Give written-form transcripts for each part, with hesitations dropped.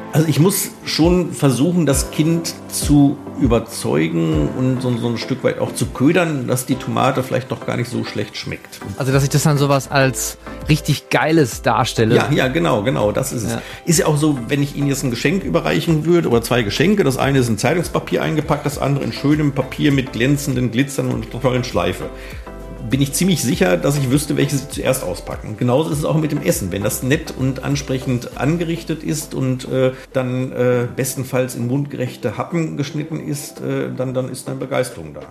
Also ich muss schon versuchen, das Kind zu überzeugen und so ein Stück weit auch zu ködern, dass die Tomate vielleicht doch gar nicht so schlecht schmeckt. Also dass ich das dann sowas als richtig Geiles darstelle. Ja, genau, das ist es. Ja. Ist ja auch so, wenn ich Ihnen jetzt ein Geschenk überreichen würde oder zwei Geschenke, das eine ist in Zeitungspapier eingepackt, das andere in schönem Papier mit glänzenden Glitzern und einer tollen Schleife. Bin ich ziemlich sicher, dass ich wüsste, welche Sie zuerst auspacken. Und genauso ist es auch mit dem Essen. Wenn das nett und ansprechend angerichtet ist und dann bestenfalls in mundgerechte Happen geschnitten ist, dann ist eine Begeisterung da.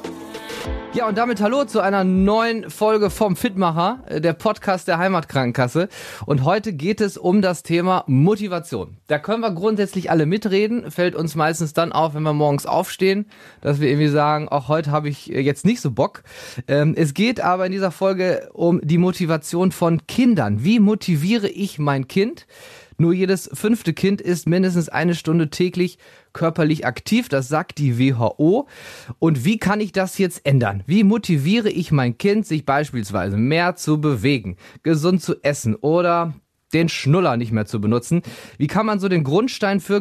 Ja, und damit hallo zu einer neuen Folge vom Fitmacher, der Podcast der Heimatkrankenkasse. Und heute geht es um das Thema Motivation. Da können wir grundsätzlich alle mitreden. Fällt uns meistens dann auf, wenn wir morgens aufstehen, dass wir irgendwie sagen, auch heute habe ich jetzt nicht so Bock. Es geht aber in dieser Folge um die Motivation von Kindern. Wie motiviere ich mein Kind? Nur jedes 5. Kind ist mindestens 1 Stunde täglich körperlich aktiv, das sagt die WHO. Und wie kann ich das jetzt ändern? Wie motiviere ich mein Kind, sich beispielsweise mehr zu bewegen, gesund zu essen oder den Schnuller nicht mehr zu benutzen? Wie kann man so den Grundstein für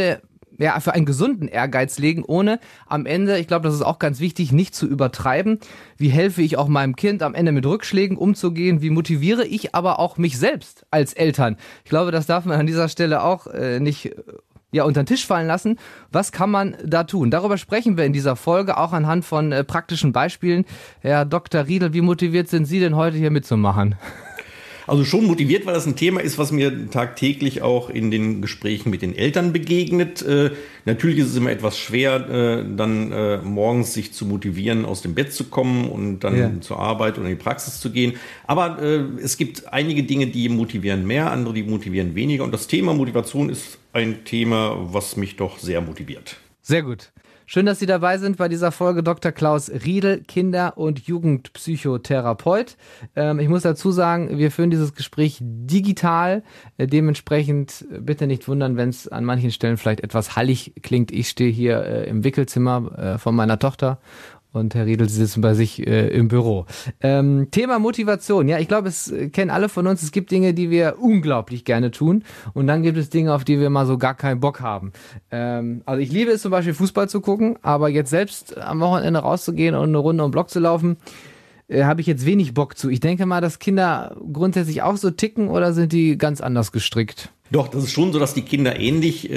einen gesunden Ehrgeiz legen, ohne am Ende, ich glaube, das ist auch ganz wichtig, nicht zu übertreiben. Wie helfe ich auch meinem Kind am Ende mit Rückschlägen umzugehen? Wie motiviere ich aber auch mich selbst als Eltern? Ich glaube, das darf man an dieser Stelle auch nicht unter den Tisch fallen lassen. Was kann man da tun? Darüber sprechen wir in dieser Folge, auch anhand von praktischen Beispielen. Herr Dr. Riedel, wie motiviert sind Sie denn heute hier mitzumachen? Also schon motiviert, weil das ein Thema ist, was mir tagtäglich auch in den Gesprächen mit den Eltern begegnet. Natürlich ist es immer etwas schwer, dann morgens sich zu motivieren, aus dem Bett zu kommen und dann zur Arbeit oder in die Praxis zu gehen. Aber es gibt einige Dinge, die motivieren mehr, andere, die motivieren weniger. Und das Thema Motivation ist ein Thema, was mich doch sehr motiviert. Sehr gut. Schön, dass Sie dabei sind bei dieser Folge. Dr. Klaus Riedel, Kinder- und Jugendpsychotherapeut. Ich muss dazu sagen, wir führen dieses Gespräch digital. Dementsprechend bitte nicht wundern, wenn es an manchen Stellen vielleicht etwas hallig klingt. Ich stehe hier im Wickelzimmer von meiner Tochter. Und Herr Riedel, Sie sitzen bei sich im Büro. Thema Motivation. Ja, ich glaube, es kennen alle von uns. Es gibt Dinge, die wir unglaublich gerne tun. Und dann gibt es Dinge, auf die wir mal so gar keinen Bock haben. Also ich liebe es zum Beispiel, Fußball zu gucken. Aber jetzt selbst am Wochenende rauszugehen und eine Runde um den Block zu laufen, habe ich jetzt wenig Bock zu. Ich denke mal, dass Kinder grundsätzlich auch so ticken oder sind die ganz anders gestrickt? Doch, das ist schon so, dass die Kinder ähnlich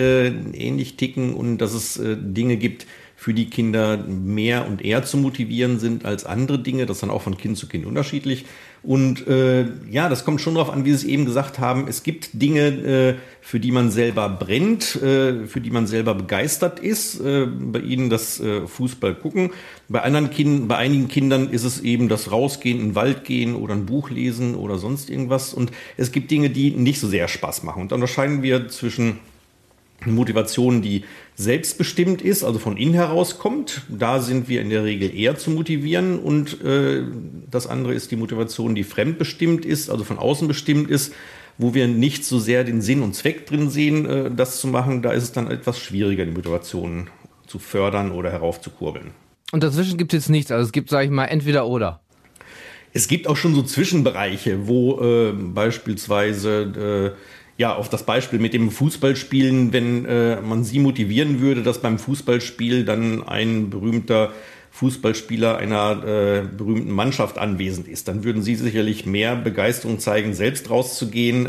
ticken und dass es Dinge gibt, für die Kinder mehr und eher zu motivieren sind als andere Dinge. Das ist dann auch von Kind zu Kind unterschiedlich. Und das kommt schon darauf an, wie Sie es eben gesagt haben. Es gibt Dinge, für die man selber brennt, für die man selber begeistert ist. Bei Ihnen das Fußball gucken. Bei einigen Kindern ist es eben das Rausgehen, in den Wald gehen oder ein Buch lesen oder sonst irgendwas. Und es gibt Dinge, die nicht so sehr Spaß machen. Und da unterscheiden wir zwischen Motivation, die selbstbestimmt ist, also von innen heraus kommt. Da sind wir in der Regel eher zu motivieren. Und das andere ist die Motivation, die fremdbestimmt ist, also von außen bestimmt ist, wo wir nicht so sehr den Sinn und Zweck drin sehen, das zu machen. Da ist es dann etwas schwieriger, die Motivation zu fördern oder heraufzukurbeln. Und dazwischen gibt es nichts. Also es gibt, sage ich mal, entweder oder. Es gibt auch schon so Zwischenbereiche, wo beispielsweise auf das Beispiel mit dem Fußballspielen, wenn man Sie motivieren würde, dass beim Fußballspiel dann ein berühmter Fußballspieler einer berühmten Mannschaft anwesend ist, dann würden Sie sicherlich mehr Begeisterung zeigen, selbst rauszugehen,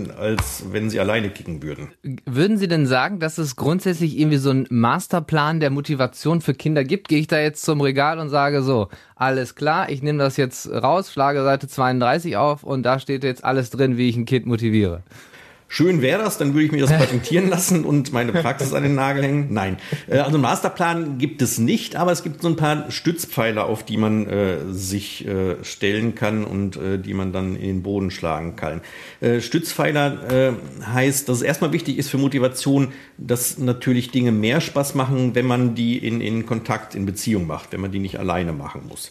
als wenn Sie alleine kicken würden. Würden Sie denn sagen, dass es grundsätzlich irgendwie so einen Masterplan der Motivation für Kinder gibt? Gehe ich da jetzt zum Regal und sage so, alles klar, ich nehme das jetzt raus, schlage Seite 32 auf und da steht jetzt alles drin, wie ich ein Kind motiviere? Schön wäre das, dann würde ich mir das patentieren lassen und meine Praxis an den Nagel hängen. Nein, also einen Masterplan gibt es nicht, aber es gibt so ein paar Stützpfeiler, auf die man sich stellen kann und die man dann in den Boden schlagen kann. Stützpfeiler heißt, dass es erstmal wichtig ist für Motivation, dass natürlich Dinge mehr Spaß machen, wenn man die in Kontakt, in Beziehung macht, wenn man die nicht alleine machen muss.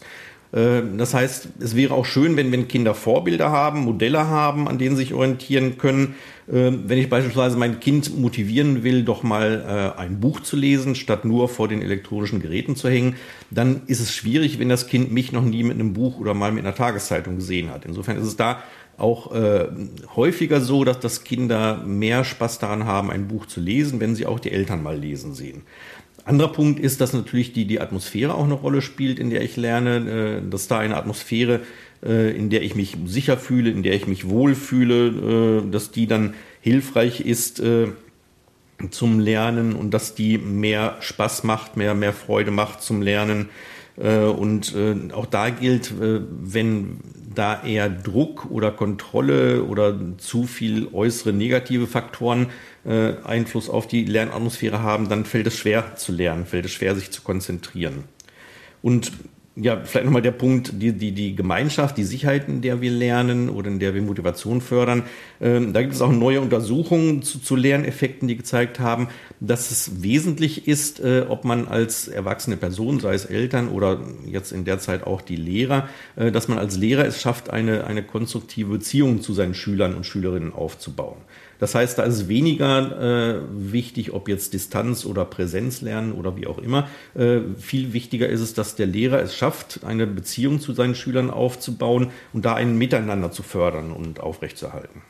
Das heißt, es wäre auch schön, wenn Kinder Vorbilder haben, Modelle haben, an denen sie sich orientieren können. Wenn ich beispielsweise mein Kind motivieren will, doch mal ein Buch zu lesen, statt nur vor den elektronischen Geräten zu hängen, dann ist es schwierig, wenn das Kind mich noch nie mit einem Buch oder mal mit einer Tageszeitung gesehen hat. Insofern ist es da auch häufiger so, dass Kinder mehr Spaß daran haben, ein Buch zu lesen, wenn sie auch die Eltern mal lesen sehen. Anderer Punkt ist, dass natürlich die Atmosphäre auch eine Rolle spielt, in der ich lerne, dass da eine Atmosphäre, in der ich mich sicher fühle, in der ich mich wohlfühle, dass die dann hilfreich ist zum Lernen und dass die mehr Spaß macht, mehr Freude macht zum Lernen. Und auch da gilt, wenn da eher Druck oder Kontrolle oder zu viel äußere negative Faktoren Einfluss auf die Lernatmosphäre haben, dann fällt es schwer zu lernen, fällt es schwer, sich zu konzentrieren. Und ja, vielleicht nochmal der Punkt, die Gemeinschaft, die Sicherheit, in der wir lernen oder in der wir Motivation fördern. Da gibt es auch neue Untersuchungen zu Lerneffekten, die gezeigt haben, dass es wesentlich ist, ob man als erwachsene Person, sei es Eltern oder jetzt in der Zeit auch die Lehrer, dass man als Lehrer es schafft, eine konstruktive Beziehung zu seinen Schülern und Schülerinnen aufzubauen. Das heißt, da ist es weniger wichtig, ob jetzt Distanz oder Präsenz lernen oder wie auch immer. Viel wichtiger ist es, dass der Lehrer es schafft, eine Beziehung zu seinen Schülern aufzubauen und da ein Miteinander zu fördern und aufrechtzuerhalten.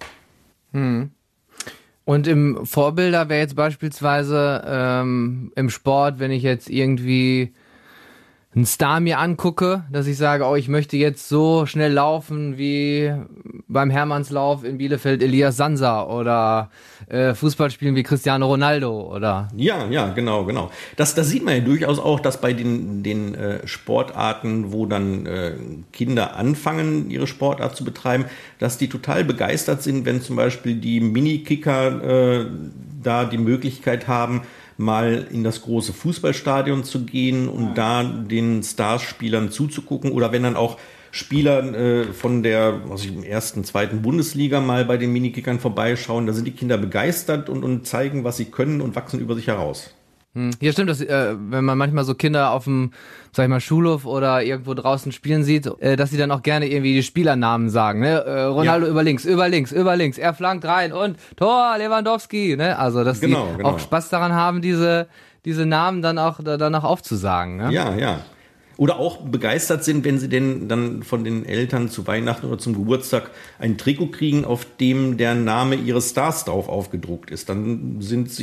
Und im Vorbilder wäre jetzt beispielsweise im Sport, wenn ich jetzt irgendwie einen Star mir angucke, dass ich sage, oh, ich möchte jetzt so schnell laufen wie beim Hermannslauf in Bielefeld Elias Sansa oder Fußball spielen wie Cristiano Ronaldo oder. Ja, genau. Das sieht man ja durchaus auch, dass bei den Sportarten, wo dann Kinder anfangen, ihre Sportart zu betreiben, dass die total begeistert sind, wenn zum Beispiel die Mini-Kicker da die Möglichkeit haben, mal in das große Fußballstadion zu gehen und da den Starspielern zuzugucken oder wenn dann auch Spieler von der ersten, zweiten Bundesliga mal bei den Minikickern vorbeischauen, da sind die Kinder begeistert und zeigen, was sie können und wachsen über sich heraus. Ja, stimmt, dass, wenn man manchmal so Kinder auf dem, sag ich mal, Schulhof oder irgendwo draußen spielen sieht, dass sie dann auch gerne irgendwie die Spielernamen sagen, ne? Ronaldo über links, er flankt rein und Tor, Lewandowski, ne? Also, dass die auch Spaß daran haben, diese Namen dann auch aufzusagen, ne? Ja. Oder auch begeistert sind, wenn sie denn dann von den Eltern zu Weihnachten oder zum Geburtstag ein Trikot kriegen, auf dem der Name ihres Stars drauf aufgedruckt ist. Dann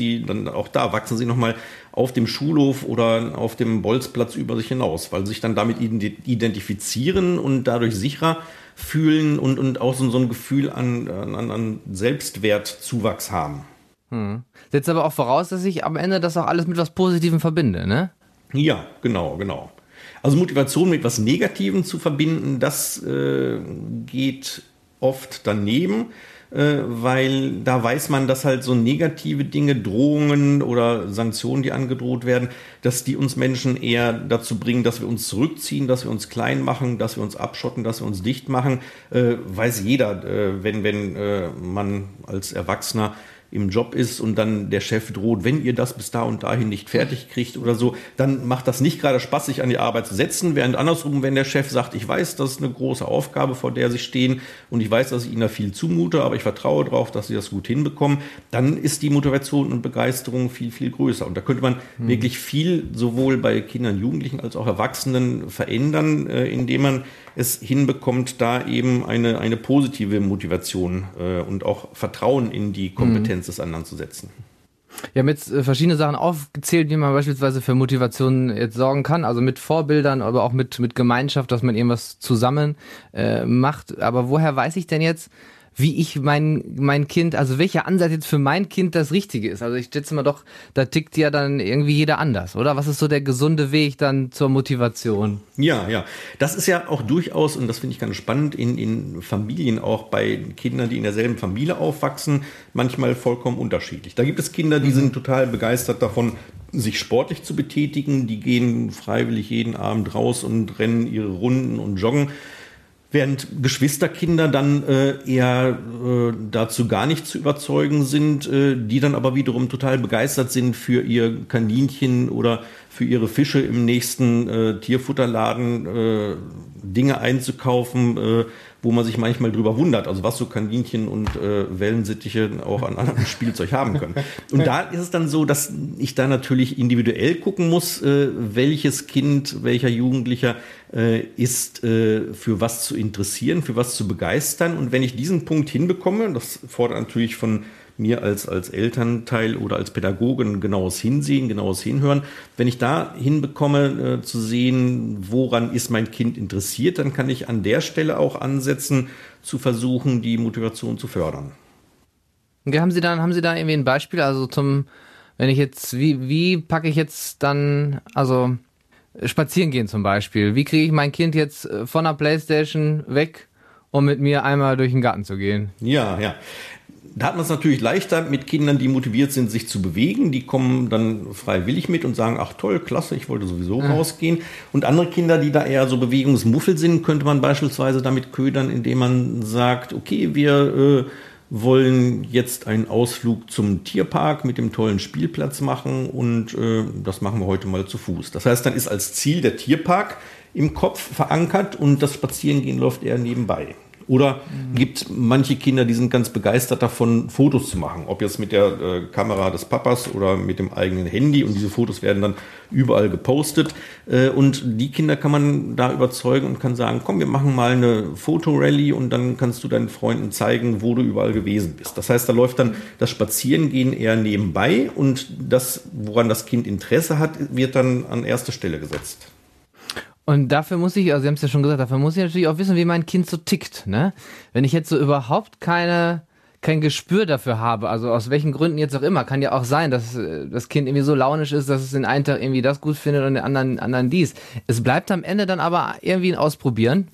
wachsen sie nochmal auf dem Schulhof oder auf dem Bolzplatz über sich hinaus, weil sie sich dann damit identifizieren und dadurch sicherer fühlen und auch so ein Gefühl an Selbstwertzuwachs haben. Setzt aber auch voraus, dass ich am Ende das auch alles mit was Positivem verbinde, ne? Ja, genau. Also Motivation mit etwas Negativem zu verbinden, das geht oft daneben, weil da weiß man, dass halt so negative Dinge, Drohungen oder Sanktionen, die angedroht werden, dass die uns Menschen eher dazu bringen, dass wir uns zurückziehen, dass wir uns klein machen, dass wir uns abschotten, dass wir uns dicht machen. Weiß jeder, wenn man als Erwachsener im Job ist und dann der Chef droht, wenn ihr das bis da und dahin nicht fertig kriegt oder so, dann macht das nicht gerade Spaß, sich an die Arbeit zu setzen, während andersrum, wenn der Chef sagt, ich weiß, das ist eine große Aufgabe, vor der Sie stehen und ich weiß, dass ich Ihnen da viel zumute, aber ich vertraue darauf, dass Sie das gut hinbekommen, dann ist die Motivation und Begeisterung viel, viel größer. Und da könnte man wirklich viel sowohl bei Kindern, Jugendlichen als auch Erwachsenen verändern, indem man es hinbekommt, da eben eine positive Motivation und auch Vertrauen in die Kompetenz des anderen zu setzen. Wir haben jetzt verschiedene Sachen aufgezählt, wie man beispielsweise für Motivation jetzt sorgen kann, also mit Vorbildern, aber auch mit Gemeinschaft, dass man irgendwas zusammen macht. Aber woher weiß ich denn jetzt, wie ich mein Kind, also welcher Ansatz jetzt für mein Kind das Richtige ist? Also ich schätze mal doch, da tickt ja dann irgendwie jeder anders, oder? Was ist so der gesunde Weg dann zur Motivation? Ja. Das ist ja auch durchaus, und das finde ich ganz spannend, in Familien, auch bei Kindern, die in derselben Familie aufwachsen, manchmal vollkommen unterschiedlich. Da gibt es Kinder, die sind total begeistert davon, sich sportlich zu betätigen. Die gehen freiwillig jeden Abend raus und rennen ihre Runden und joggen. Während Geschwisterkinder dann eher dazu gar nicht zu überzeugen sind, die dann aber wiederum total begeistert sind für ihr Kaninchen oder für ihre Fische im nächsten Tierfutterladen Dinge einzukaufen, wo man sich manchmal drüber wundert, also was so Kaninchen und Wellensittiche auch an anderem Spielzeug haben können. Und da ist es dann so, dass ich da natürlich individuell gucken muss, welches Kind, welcher Jugendlicher ist für was zu interessieren, für was zu begeistern. Und wenn ich diesen Punkt hinbekomme, das fordert natürlich von mir als Elternteil oder als Pädagogen genaues Hinsehen, genaues Hinhören. Wenn ich da hinbekomme, zu sehen, woran ist mein Kind interessiert, dann kann ich an der Stelle auch ansetzen, zu versuchen, die Motivation zu fördern. Okay, haben Sie da irgendwie ein Beispiel? Also wenn ich jetzt, wie packe ich jetzt dann, also spazieren gehen zum Beispiel. Wie kriege ich mein Kind jetzt von der Playstation weg, um mit mir einmal durch den Garten zu gehen? Ja. Da hat man es natürlich leichter mit Kindern, die motiviert sind, sich zu bewegen. Die kommen dann freiwillig mit und sagen, ach toll, klasse, ich wollte sowieso rausgehen. Und andere Kinder, die da eher so Bewegungsmuffel sind, könnte man beispielsweise damit ködern, indem man sagt, okay, wir wollen jetzt einen Ausflug zum Tierpark mit dem tollen Spielplatz machen und das machen wir heute mal zu Fuß. Das heißt, dann ist als Ziel der Tierpark im Kopf verankert und das Spazierengehen läuft eher nebenbei. Oder gibt manche Kinder, die sind ganz begeistert davon, Fotos zu machen. Ob jetzt mit der Kamera des Papas oder mit dem eigenen Handy. Und diese Fotos werden dann überall gepostet. Und die Kinder kann man da überzeugen und kann sagen, komm, wir machen mal eine Fotorally und dann kannst du deinen Freunden zeigen, wo du überall gewesen bist. Das heißt, da läuft dann das Spazierengehen eher nebenbei und das, woran das Kind Interesse hat, wird dann an erste Stelle gesetzt. Und dafür muss ich, also Sie haben es ja schon gesagt, dafür muss ich natürlich auch wissen, wie mein Kind so tickt, ne? Wenn ich jetzt so überhaupt kein Gespür dafür habe, also aus welchen Gründen jetzt auch immer, kann ja auch sein, dass das Kind irgendwie so launisch ist, dass es den einen Tag irgendwie das gut findet und den anderen dies. Es bleibt am Ende dann aber irgendwie ein Ausprobieren.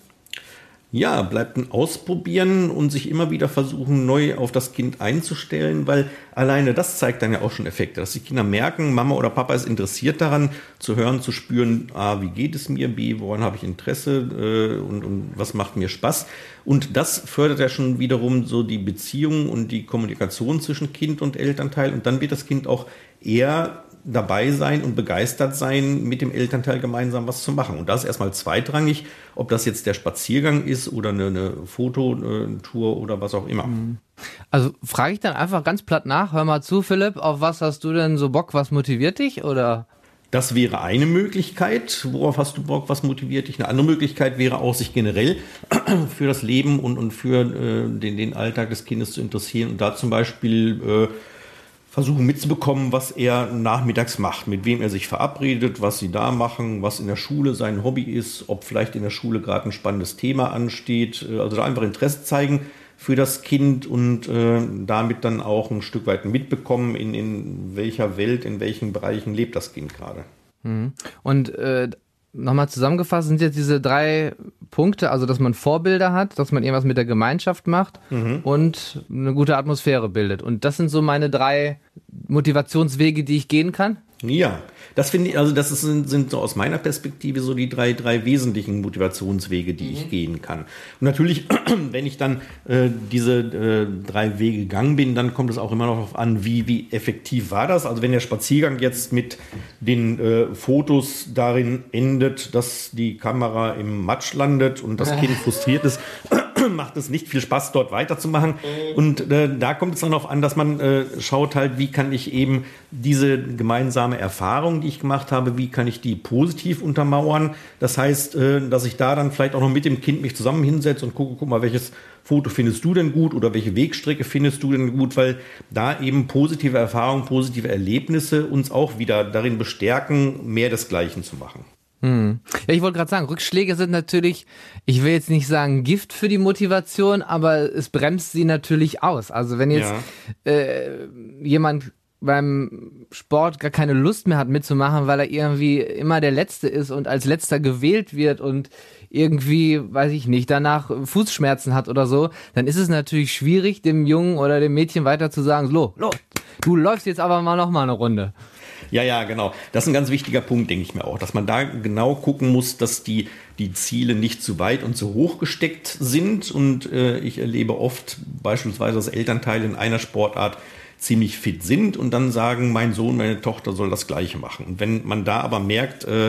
Ja, bleibt ein Ausprobieren und sich immer wieder versuchen, neu auf das Kind einzustellen, weil alleine das zeigt dann ja auch schon Effekte, dass die Kinder merken, Mama oder Papa ist interessiert daran, zu hören, zu spüren, A, wie geht es mir, B, woran habe ich Interesse und was macht mir Spaß. Und das fördert ja schon wiederum so die Beziehung und die Kommunikation zwischen Kind und Elternteil und dann wird das Kind auch eher dabei sein und begeistert sein, mit dem Elternteil gemeinsam was zu machen. Und das ist erstmal zweitrangig, ob das jetzt der Spaziergang ist oder eine Fototour oder was auch immer. Also frage ich dann einfach ganz platt nach, hör mal zu, Philipp, auf was hast du denn so Bock, was motiviert dich, oder? Das wäre eine Möglichkeit. Worauf hast du Bock, was motiviert dich? Eine andere Möglichkeit wäre auch, sich generell für das Leben und für den Alltag des Kindes zu interessieren und da zum Beispiel versuchen mitzubekommen, was er nachmittags macht, mit wem er sich verabredet, was sie da machen, was in der Schule sein Hobby ist, ob vielleicht in der Schule gerade ein spannendes Thema ansteht. Also da einfach Interesse zeigen für das Kind und damit dann auch ein Stück weit mitbekommen, in welcher Welt, in welchen Bereichen lebt das Kind gerade. Und nochmal zusammengefasst sind jetzt diese 3 Punkte, also dass man Vorbilder hat, dass man irgendwas mit der Gemeinschaft macht und eine gute Atmosphäre bildet. Und das sind so meine 3 Motivationswege, die ich gehen kann? Ja, das finde ich, also das sind so aus meiner Perspektive so die drei wesentlichen Motivationswege, die ich gehen kann. Und natürlich, wenn ich dann diese 3 Wege gegangen bin, dann kommt es auch immer noch darauf an, wie effektiv war das. Also wenn der Spaziergang jetzt mit den Fotos darin endet, dass die Kamera im Matsch landet und das Kind frustriert ist, macht es nicht viel Spaß, dort weiterzumachen. Und da kommt es dann darauf an, dass man schaut halt, wie kann ich eben diese gemeinsame Erfahrung, die ich gemacht habe, wie kann ich die positiv untermauern. Das heißt, dass ich da dann vielleicht auch noch mit dem Kind mich zusammen hinsetze und guck mal, welches Foto findest du denn gut oder welche Wegstrecke findest du denn gut, weil da eben positive Erfahrungen, positive Erlebnisse uns auch wieder darin bestärken, mehr desgleichen zu machen. Ja, ich wollte gerade sagen, Rückschläge sind natürlich, ich will jetzt nicht sagen Gift für die Motivation, aber es bremst sie natürlich aus. Also wenn jetzt jemand beim Sport gar keine Lust mehr hat mitzumachen, weil er irgendwie immer der Letzte ist und als Letzter gewählt wird und irgendwie, weiß ich nicht, danach Fußschmerzen hat oder so, dann ist es natürlich schwierig, dem Jungen oder dem Mädchen weiter zu sagen, los, du läufst jetzt aber mal noch mal eine Runde. Ja, genau. Das ist ein ganz wichtiger Punkt, denke ich mir auch, dass man da genau gucken muss, dass die Ziele nicht zu weit und zu hoch gesteckt sind. Und ich erlebe oft beispielsweise, dass Elternteile in einer Sportart ziemlich fit sind und dann sagen, mein Sohn, meine Tochter soll das Gleiche machen. Und wenn man da aber merkt,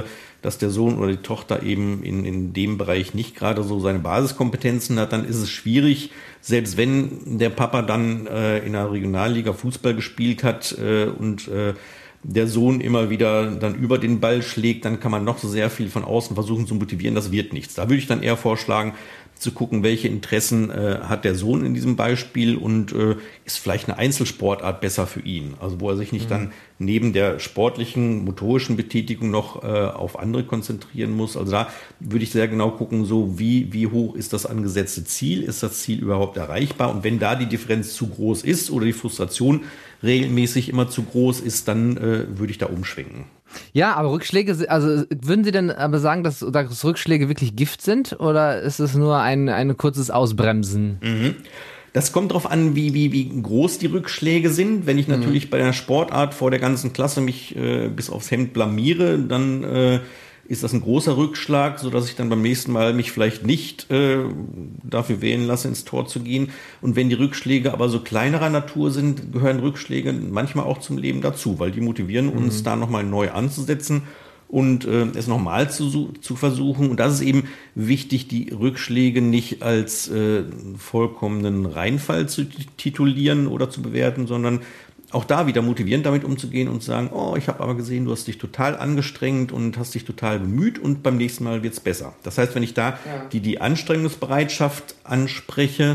dass der Sohn oder die Tochter eben in dem Bereich nicht gerade so seine Basiskompetenzen hat, dann ist es schwierig, selbst wenn der Papa dann in der Regionalliga Fußball gespielt hat und der Sohn immer wieder dann über den Ball schlägt, dann kann man noch so sehr viel von außen versuchen zu motivieren, das wird nichts. Da würde ich dann eher vorschlagen, zu gucken, welche Interessen hat der Sohn in diesem Beispiel und ist vielleicht eine Einzelsportart besser für ihn. Also wo er sich nicht dann neben der sportlichen, motorischen Betätigung noch auf andere konzentrieren muss. Also da würde ich sehr genau gucken, so wie hoch ist das angesetzte Ziel? Ist das Ziel überhaupt erreichbar? Und wenn da die Differenz zu groß ist oder die Frustration regelmäßig immer zu groß ist, dann würde ich da umschwenken. Ja, aber Rückschläge, also würden Sie denn aber sagen, dass Rückschläge wirklich Gift sind oder ist es nur ein kurzes Ausbremsen? Das kommt darauf an, wie groß die Rückschläge sind. Wenn ich natürlich bei der Sportart vor der ganzen Klasse mich bis aufs Hemd blamiere, dann ist das ein großer Rückschlag, sodass ich dann beim nächsten Mal mich vielleicht nicht dafür wählen lasse, ins Tor zu gehen. Und wenn die Rückschläge aber so kleinerer Natur sind, gehören Rückschläge manchmal auch zum Leben dazu, weil die motivieren uns, da nochmal neu anzusetzen und es nochmal zu versuchen. Und das ist eben wichtig, die Rückschläge nicht als vollkommenen Reinfall zu titulieren oder zu bewerten, sondern auch da wieder motivierend damit umzugehen und zu sagen, oh, ich habe aber gesehen, du hast dich total angestrengt und hast dich total bemüht und beim nächsten Mal wird's besser. Das heißt, wenn ich da die Anstrengungsbereitschaft anspreche,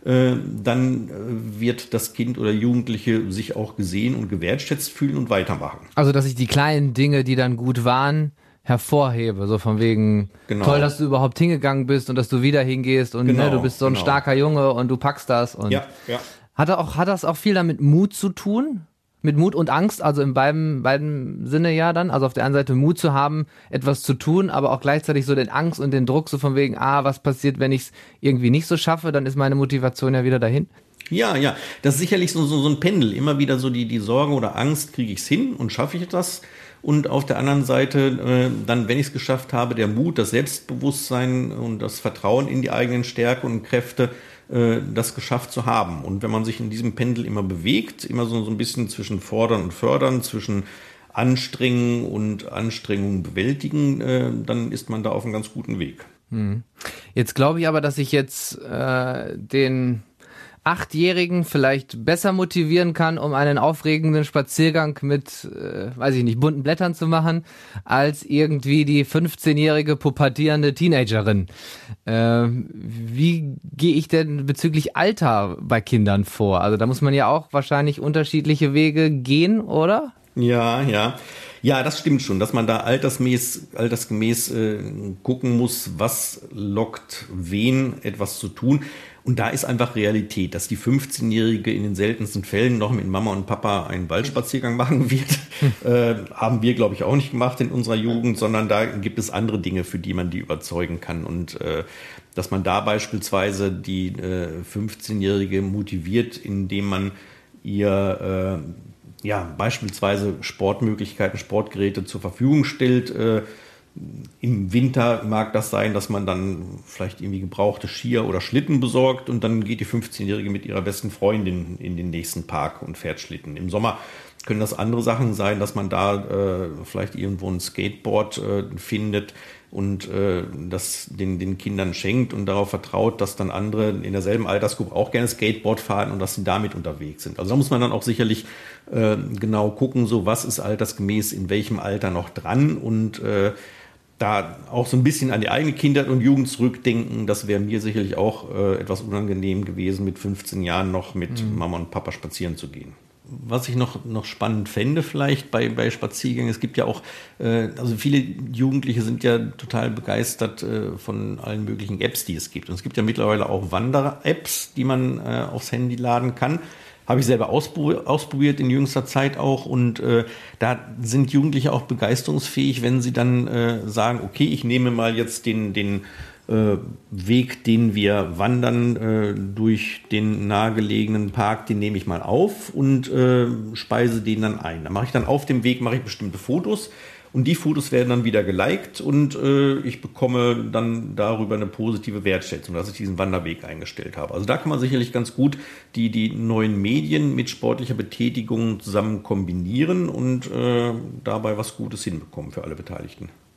dann wird das Kind oder Jugendliche sich auch gesehen und gewertschätzt fühlen und weitermachen. Also, dass ich die kleinen Dinge, die dann gut waren, hervorhebe, so von wegen, toll, dass du überhaupt hingegangen bist und dass du wieder hingehst und du bist so ein starker Junge und du packst das. Und ja. Hat das auch viel damit Mut zu tun? Mit Mut und Angst, also in beiden Sinne ja dann. Also auf der einen Seite Mut zu haben, etwas zu tun, aber auch gleichzeitig so den Angst und den Druck so von wegen, was passiert, wenn ich es irgendwie nicht so schaffe, dann ist meine Motivation ja wieder dahin. Ja, das ist sicherlich so ein Pendel. Immer wieder so die Sorge oder Angst, kriege ich es hin und schaffe ich das? Und auf der anderen Seite, dann, wenn ich es geschafft habe, der Mut, das Selbstbewusstsein und das Vertrauen in die eigenen Stärke und Kräfte, das geschafft zu haben. Und wenn man sich in diesem Pendel immer bewegt, immer so ein bisschen zwischen Fordern und Fördern, zwischen Anstrengen und Anstrengungen bewältigen, dann ist man da auf einem ganz guten Weg. Jetzt glaube ich aber, dass ich jetzt den 8-Jährigen vielleicht besser motivieren kann, um einen aufregenden Spaziergang mit, bunten Blättern zu machen, als irgendwie die 15-jährige pubertierende Teenagerin. Wie gehe ich denn bezüglich Alter bei Kindern vor? Also da muss man ja auch wahrscheinlich unterschiedliche Wege gehen, oder? Ja, das stimmt schon, dass man da altersgemäß gucken muss, was lockt wen, etwas zu tun. Und da ist einfach Realität, dass die 15-Jährige in den seltensten Fällen noch mit Mama und Papa einen Waldspaziergang machen wird. Haben wir, glaube ich, auch nicht gemacht in unserer Jugend, sondern da gibt es andere Dinge, für die man die überzeugen kann. Und dass man da beispielsweise die 15-Jährige motiviert, indem man ihr beispielsweise Sportmöglichkeiten, Sportgeräte zur Verfügung stellt. Im Winter mag das sein, dass man dann vielleicht irgendwie gebrauchte Skier oder Schlitten besorgt und dann geht die 15-Jährige mit ihrer besten Freundin in den nächsten Park und fährt Schlitten. Im Sommer können das andere Sachen sein, dass man da vielleicht irgendwo ein Skateboard findet und das den Kindern schenkt und darauf vertraut, dass dann andere in derselben Altersgruppe auch gerne Skateboard fahren und dass sie damit unterwegs sind. Also da muss man dann auch sicherlich genau gucken, so was ist altersgemäß in welchem Alter noch dran und da auch so ein bisschen an die eigene Kindheit und Jugend zurückdenken. Das wäre mir sicherlich auch etwas unangenehm gewesen, mit 15 Jahren noch mit Mama und Papa spazieren zu gehen. Was ich noch spannend fände vielleicht bei Spaziergängen, es gibt ja auch, also viele Jugendliche sind ja total begeistert von allen möglichen Apps, die es gibt. Und es gibt ja mittlerweile auch Wanderer-Apps, die man aufs Handy laden kann. Habe ich selber ausprobiert in jüngster Zeit auch und da sind Jugendliche auch begeisterungsfähig, wenn sie dann sagen, okay, ich nehme mal jetzt den Weg, den wir wandern durch den nahegelegenen Park, den nehme ich mal auf und speise den dann ein. Da mache ich dann auf dem Weg bestimmte Fotos und die Fotos werden dann wieder geliked und ich bekomme dann darüber eine positive Wertschätzung, dass ich diesen Wanderweg eingestellt habe. Also da kann man sicherlich ganz gut die neuen Medien mit sportlicher Betätigung zusammen kombinieren und dabei was Gutes hinbekommen für alle Beteiligten.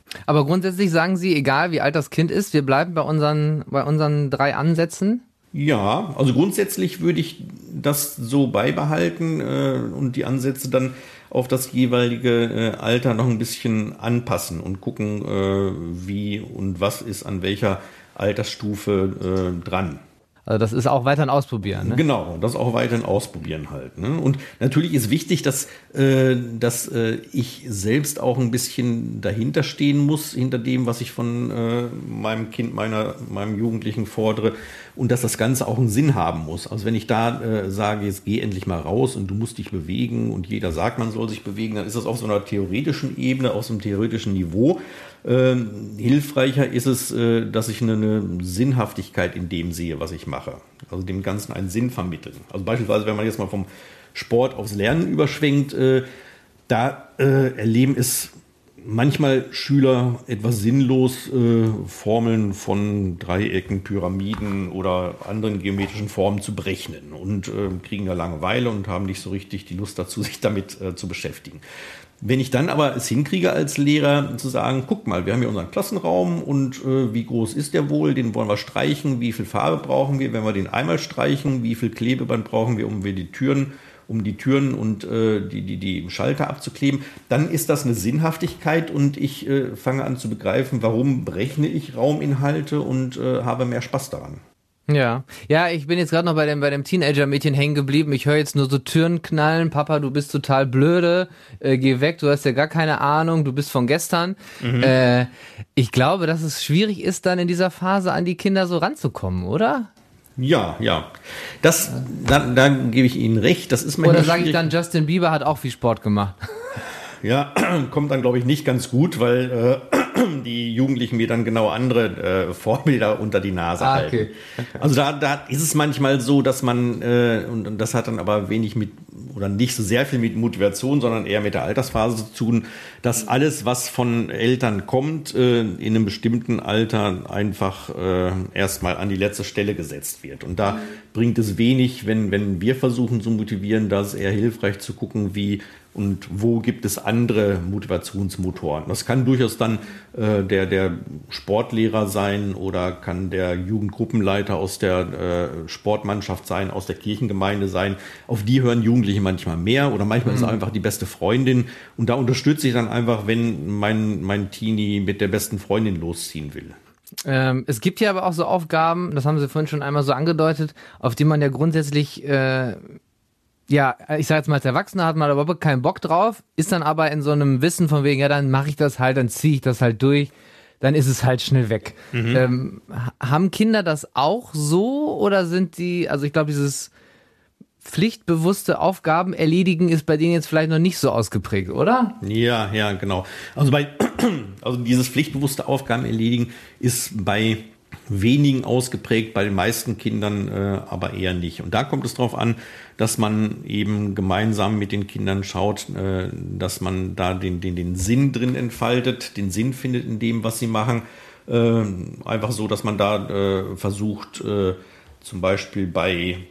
Aber grundsätzlich sagen Sie, egal wie alt das Kind ist, wir bleiben bei unseren 3 Ansätzen? Ja, also grundsätzlich würde ich das so beibehalten und die Ansätze dann auf das jeweilige Alter noch ein bisschen anpassen und gucken, wie und was ist an welcher Altersstufe dran. Also das ist auch weiterhin ausprobieren, ne? Genau, das auch weiterhin ausprobieren halt. Ne? Und natürlich ist wichtig, dass ich selbst auch ein bisschen dahinter stehen muss, hinter dem, was ich von meinem Kind, meinem Jugendlichen fordere und dass das Ganze auch einen Sinn haben muss. Also wenn ich da sage, jetzt geh endlich mal raus und du musst dich bewegen und jeder sagt, man soll sich bewegen, dann ist das auf so einer theoretischen Ebene, auf so einem theoretischen Niveau. Hilfreicher ist es, dass ich eine Sinnhaftigkeit in dem sehe, was ich mache. Also dem Ganzen einen Sinn vermitteln. Also beispielsweise, wenn man jetzt mal vom Sport aufs Lernen überschwenkt, da erleben es manchmal Schüler etwas sinnlos, Formeln von Dreiecken, Pyramiden oder anderen geometrischen Formen zu berechnen und kriegen da Langeweile und haben nicht so richtig die Lust dazu, sich damit zu beschäftigen. Wenn ich dann aber es hinkriege als Lehrer zu sagen, guck mal, wir haben hier unseren Klassenraum und wie groß ist der wohl, den wollen wir streichen, wie viel Farbe brauchen wir, wenn wir den einmal streichen, wie viel Klebeband brauchen wir, um die Türen und die Schalter abzukleben, dann ist das eine Sinnhaftigkeit und ich fange an zu begreifen, warum berechne ich Rauminhalte und habe mehr Spaß daran. Ja, ich bin jetzt gerade noch bei dem Teenager-Mädchen hängen geblieben. Ich höre jetzt nur so Türen knallen. Papa, du bist total blöde. Geh weg, du hast ja gar keine Ahnung. Du bist von gestern. Ich glaube, dass es schwierig ist, dann in dieser Phase an die Kinder so ranzukommen, oder? Ja. Da gebe ich Ihnen recht. Das ist manchmal Oder sage ich dann, Justin Bieber hat auch viel Sport gemacht? Ja, kommt dann, glaube ich, nicht ganz gut, weil die Jugendlichen mir dann genau andere Vorbilder unter die Nase halten. Okay. Also da ist es manchmal so, dass man, und das hat dann aber wenig mit, oder nicht so sehr viel mit Motivation, sondern eher mit der Altersphase zu tun, dass alles, was von Eltern kommt, in einem bestimmten Alter einfach erstmal an die letzte Stelle gesetzt wird. Und da bringt es wenig, wenn wir versuchen zu motivieren, da ist es eher hilfreich zu gucken, wie und wo gibt es andere Motivationsmotoren. Das kann durchaus dann der Sportlehrer sein oder kann der Jugendgruppenleiter aus der Sportmannschaft sein, aus der Kirchengemeinde sein. Auf die hören Jugendliche manchmal mehr oder manchmal ist es einfach die beste Freundin. Und da unterstütze ich dann einfach, wenn mein Teenie mit der besten Freundin losziehen will. Es gibt ja aber auch so Aufgaben, das haben Sie vorhin schon einmal so angedeutet, auf die man ja grundsätzlich ich sag jetzt mal, als Erwachsener hat man aber keinen Bock drauf, ist dann aber in so einem Wissen von wegen, ja, dann mache ich das halt, dann ziehe ich das halt durch, dann ist es halt schnell weg. Haben Kinder das auch so oder sind die, also ich glaube, dieses pflichtbewusste Aufgaben erledigen ist bei denen jetzt vielleicht noch nicht so ausgeprägt, oder? Ja, genau. Also dieses pflichtbewusste Aufgaben erledigen ist bei wenigen ausgeprägt, bei den meisten Kindern aber eher nicht. Und da kommt es darauf an, dass man eben gemeinsam mit den Kindern schaut, dass man da den Sinn drin entfaltet, den Sinn findet in dem, was sie machen. Einfach so, dass man da versucht, zum Beispiel bei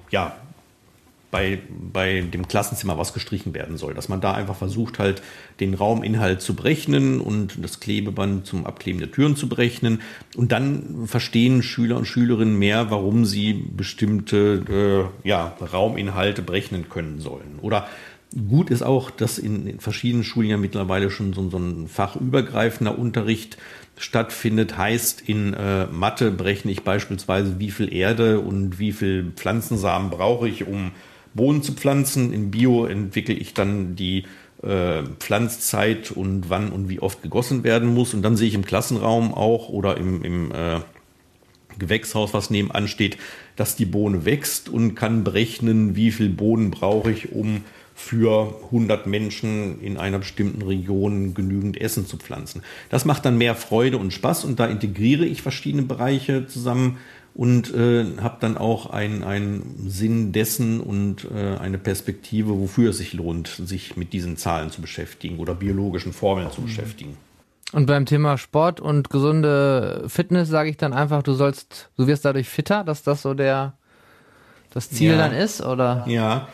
dem Klassenzimmer, was gestrichen werden soll, dass man da einfach versucht, halt den Rauminhalt zu berechnen und das Klebeband zum Abkleben der Türen zu berechnen. Und dann verstehen Schüler und Schülerinnen mehr, warum sie bestimmte Rauminhalte berechnen können sollen. Oder gut ist auch, dass in verschiedenen Schulen ja mittlerweile schon so ein fachübergreifender Unterricht stattfindet. Heißt, in Mathe berechne ich beispielsweise, wie viel Erde und wie viel Pflanzensamen brauche ich, um Bohnen zu pflanzen. In Bio entwickle ich dann die Pflanzzeit und wann und wie oft gegossen werden muss. Und dann sehe ich im Klassenraum auch oder im Gewächshaus, was nebenan steht, dass die Bohne wächst und kann berechnen, wie viel Bohnen brauche ich, um für 100 Menschen in einer bestimmten Region genügend Essen zu pflanzen. Das macht dann mehr Freude und Spaß und da integriere ich verschiedene Bereiche zusammen und habe dann auch einen Sinn dessen und eine Perspektive, wofür es sich lohnt, sich mit diesen Zahlen zu beschäftigen oder biologischen Formeln zu beschäftigen. Und beim Thema Sport und gesunde Fitness sage ich dann einfach, du wirst dadurch fitter, dass das so das Ziel dann ist, oder? Ja,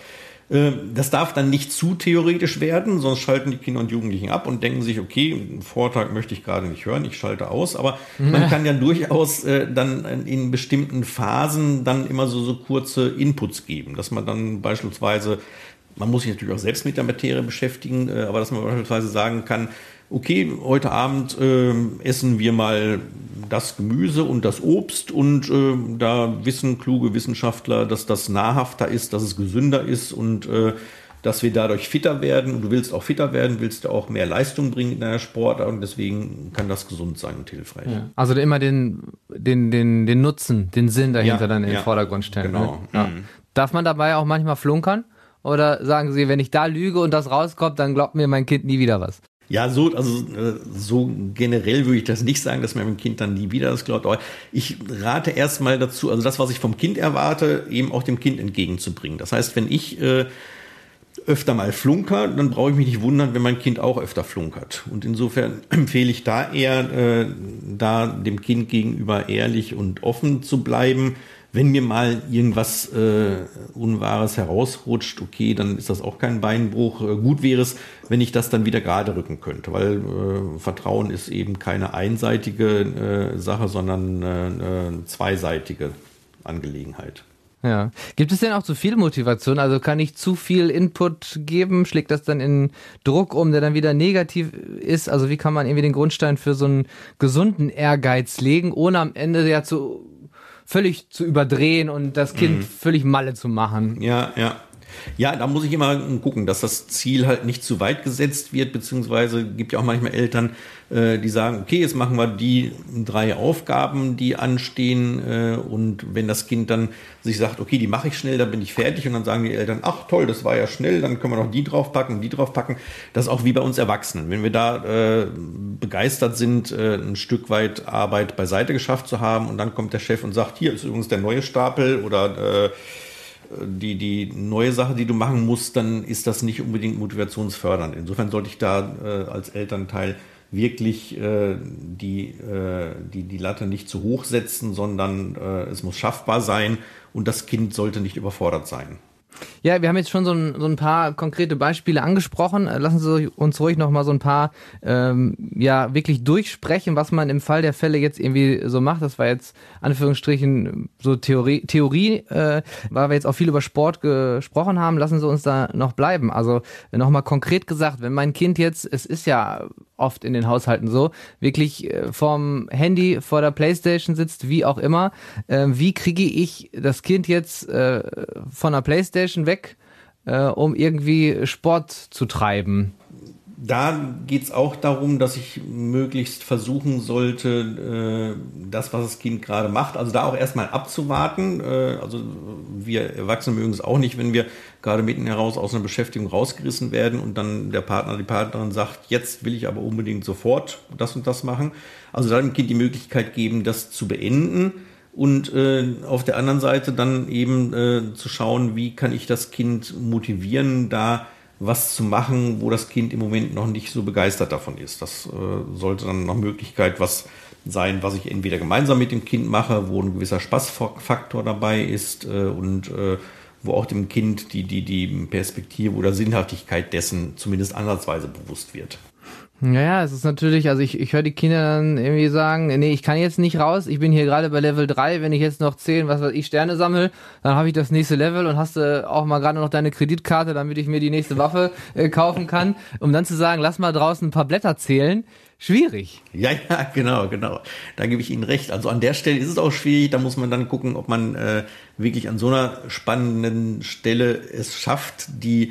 Das darf dann nicht zu theoretisch werden, sonst schalten die Kinder und Jugendlichen ab und denken sich, okay, einen Vortrag möchte ich gerade nicht hören, ich schalte aus. Aber man kann ja durchaus dann in bestimmten Phasen dann immer so kurze Inputs geben, dass man dann beispielsweise, man muss sich natürlich auch selbst mit der Materie beschäftigen, aber dass man beispielsweise sagen kann, okay, heute Abend essen wir mal das Gemüse und das Obst und da wissen kluge Wissenschaftler, dass das nahrhafter ist, dass es gesünder ist und dass wir dadurch fitter werden. Und du willst auch fitter werden, willst du auch mehr Leistung bringen in deiner Sportart und deswegen kann das gesund sein und hilfreich. Ja. Also immer den Nutzen, den Sinn dahinter dann in den Vordergrund stellen. Genau. Ne? Ja. Darf man dabei auch manchmal flunkern? Oder sagen Sie, wenn ich da lüge und das rauskommt, dann glaubt mir mein Kind nie wieder was? Ja, so generell würde ich das nicht sagen, dass mir mein Kind dann nie wieder das glaubt. Aber ich rate erstmal dazu, also das, was ich vom Kind erwarte, eben auch dem Kind entgegenzubringen. Das heißt, wenn ich öfter mal flunker, dann brauche ich mich nicht wundern, wenn mein Kind auch öfter flunkert. Und insofern empfehle ich da eher, da dem Kind gegenüber ehrlich und offen zu bleiben. Wenn mir mal irgendwas Unwahres herausrutscht, okay, dann ist das auch kein Beinbruch. Gut wäre es, wenn ich das dann wieder gerade rücken könnte, weil Vertrauen ist eben keine einseitige Sache, sondern eine zweiseitige Angelegenheit. Ja. Gibt es denn auch zu viel Motivation? Also kann ich zu viel Input geben? Schlägt das dann in Druck um, der dann wieder negativ ist? Also wie kann man irgendwie den Grundstein für so einen gesunden Ehrgeiz legen, ohne am Ende ja völlig zu überdrehen und das Kind völlig Malle zu machen? Ja. Ja, da muss ich immer gucken, dass das Ziel halt nicht zu weit gesetzt wird, beziehungsweise gibt ja auch manchmal Eltern, die sagen, okay, jetzt machen wir die 3 Aufgaben, die anstehen, und wenn das Kind dann sich sagt, okay, die mache ich schnell, dann bin ich fertig, und dann sagen die Eltern, ach toll, das war ja schnell, dann können wir noch die draufpacken und die draufpacken. Das ist auch wie bei uns Erwachsenen. Wenn wir da begeistert sind, ein Stück weit Arbeit beiseite geschafft zu haben und dann kommt der Chef und sagt, hier ist übrigens der neue Stapel oder die neue Sache, die du machen musst, dann ist das nicht unbedingt motivationsfördernd. Insofern sollte ich da als Elternteil wirklich die Latte nicht zu hoch setzen, sondern es muss schaffbar sein und das Kind sollte nicht überfordert sein. Ja, wir haben jetzt schon so ein paar konkrete Beispiele angesprochen. Lassen Sie uns ruhig noch mal so ein paar wirklich durchsprechen, was man im Fall der Fälle jetzt irgendwie so macht. Das war jetzt Anführungsstrichen so Theorie, weil wir jetzt auch viel über Sport gesprochen haben. Lassen Sie uns da noch bleiben. Also noch mal konkret gesagt, wenn mein Kind jetzt, es ist ja oft in den Haushalten so, wirklich vorm Handy, vor der Playstation sitzt, wie auch immer, wie kriege ich das Kind jetzt von der Playstation weg, um irgendwie Sport zu treiben? Da geht es auch darum, dass ich möglichst versuchen sollte, das, was das Kind gerade macht, also da auch erstmal abzuwarten. Also wir Erwachsene mögen es auch nicht, wenn wir gerade mitten heraus aus einer Beschäftigung rausgerissen werden und dann der Partner, die Partnerin sagt, jetzt will ich aber unbedingt sofort das und das machen. Also da dem Kind die Möglichkeit geben, das zu beenden. Und auf der anderen Seite dann eben zu schauen, wie kann ich das Kind motivieren, da was zu machen, wo das Kind im Moment noch nicht so begeistert davon ist. Das sollte dann nach Möglichkeit was sein, was ich entweder gemeinsam mit dem Kind mache, wo ein gewisser Spaßfaktor dabei ist und wo auch dem Kind die Perspektive oder Sinnhaftigkeit dessen zumindest ansatzweise bewusst wird. Ja, es ist natürlich, also ich höre die Kinder dann irgendwie sagen, nee, ich kann jetzt nicht raus, ich bin hier gerade bei Level 3, wenn ich jetzt noch 10, Sterne sammle, dann habe ich das nächste Level und hast du auch mal gerade noch deine Kreditkarte, damit ich mir die nächste Waffe kaufen kann, um dann zu sagen, lass mal draußen ein paar Blätter zählen. Schwierig. Ja, genau. Da gebe ich Ihnen recht. Also an der Stelle ist es auch schwierig. Da muss man dann gucken, ob man wirklich an so einer spannenden Stelle es schafft, die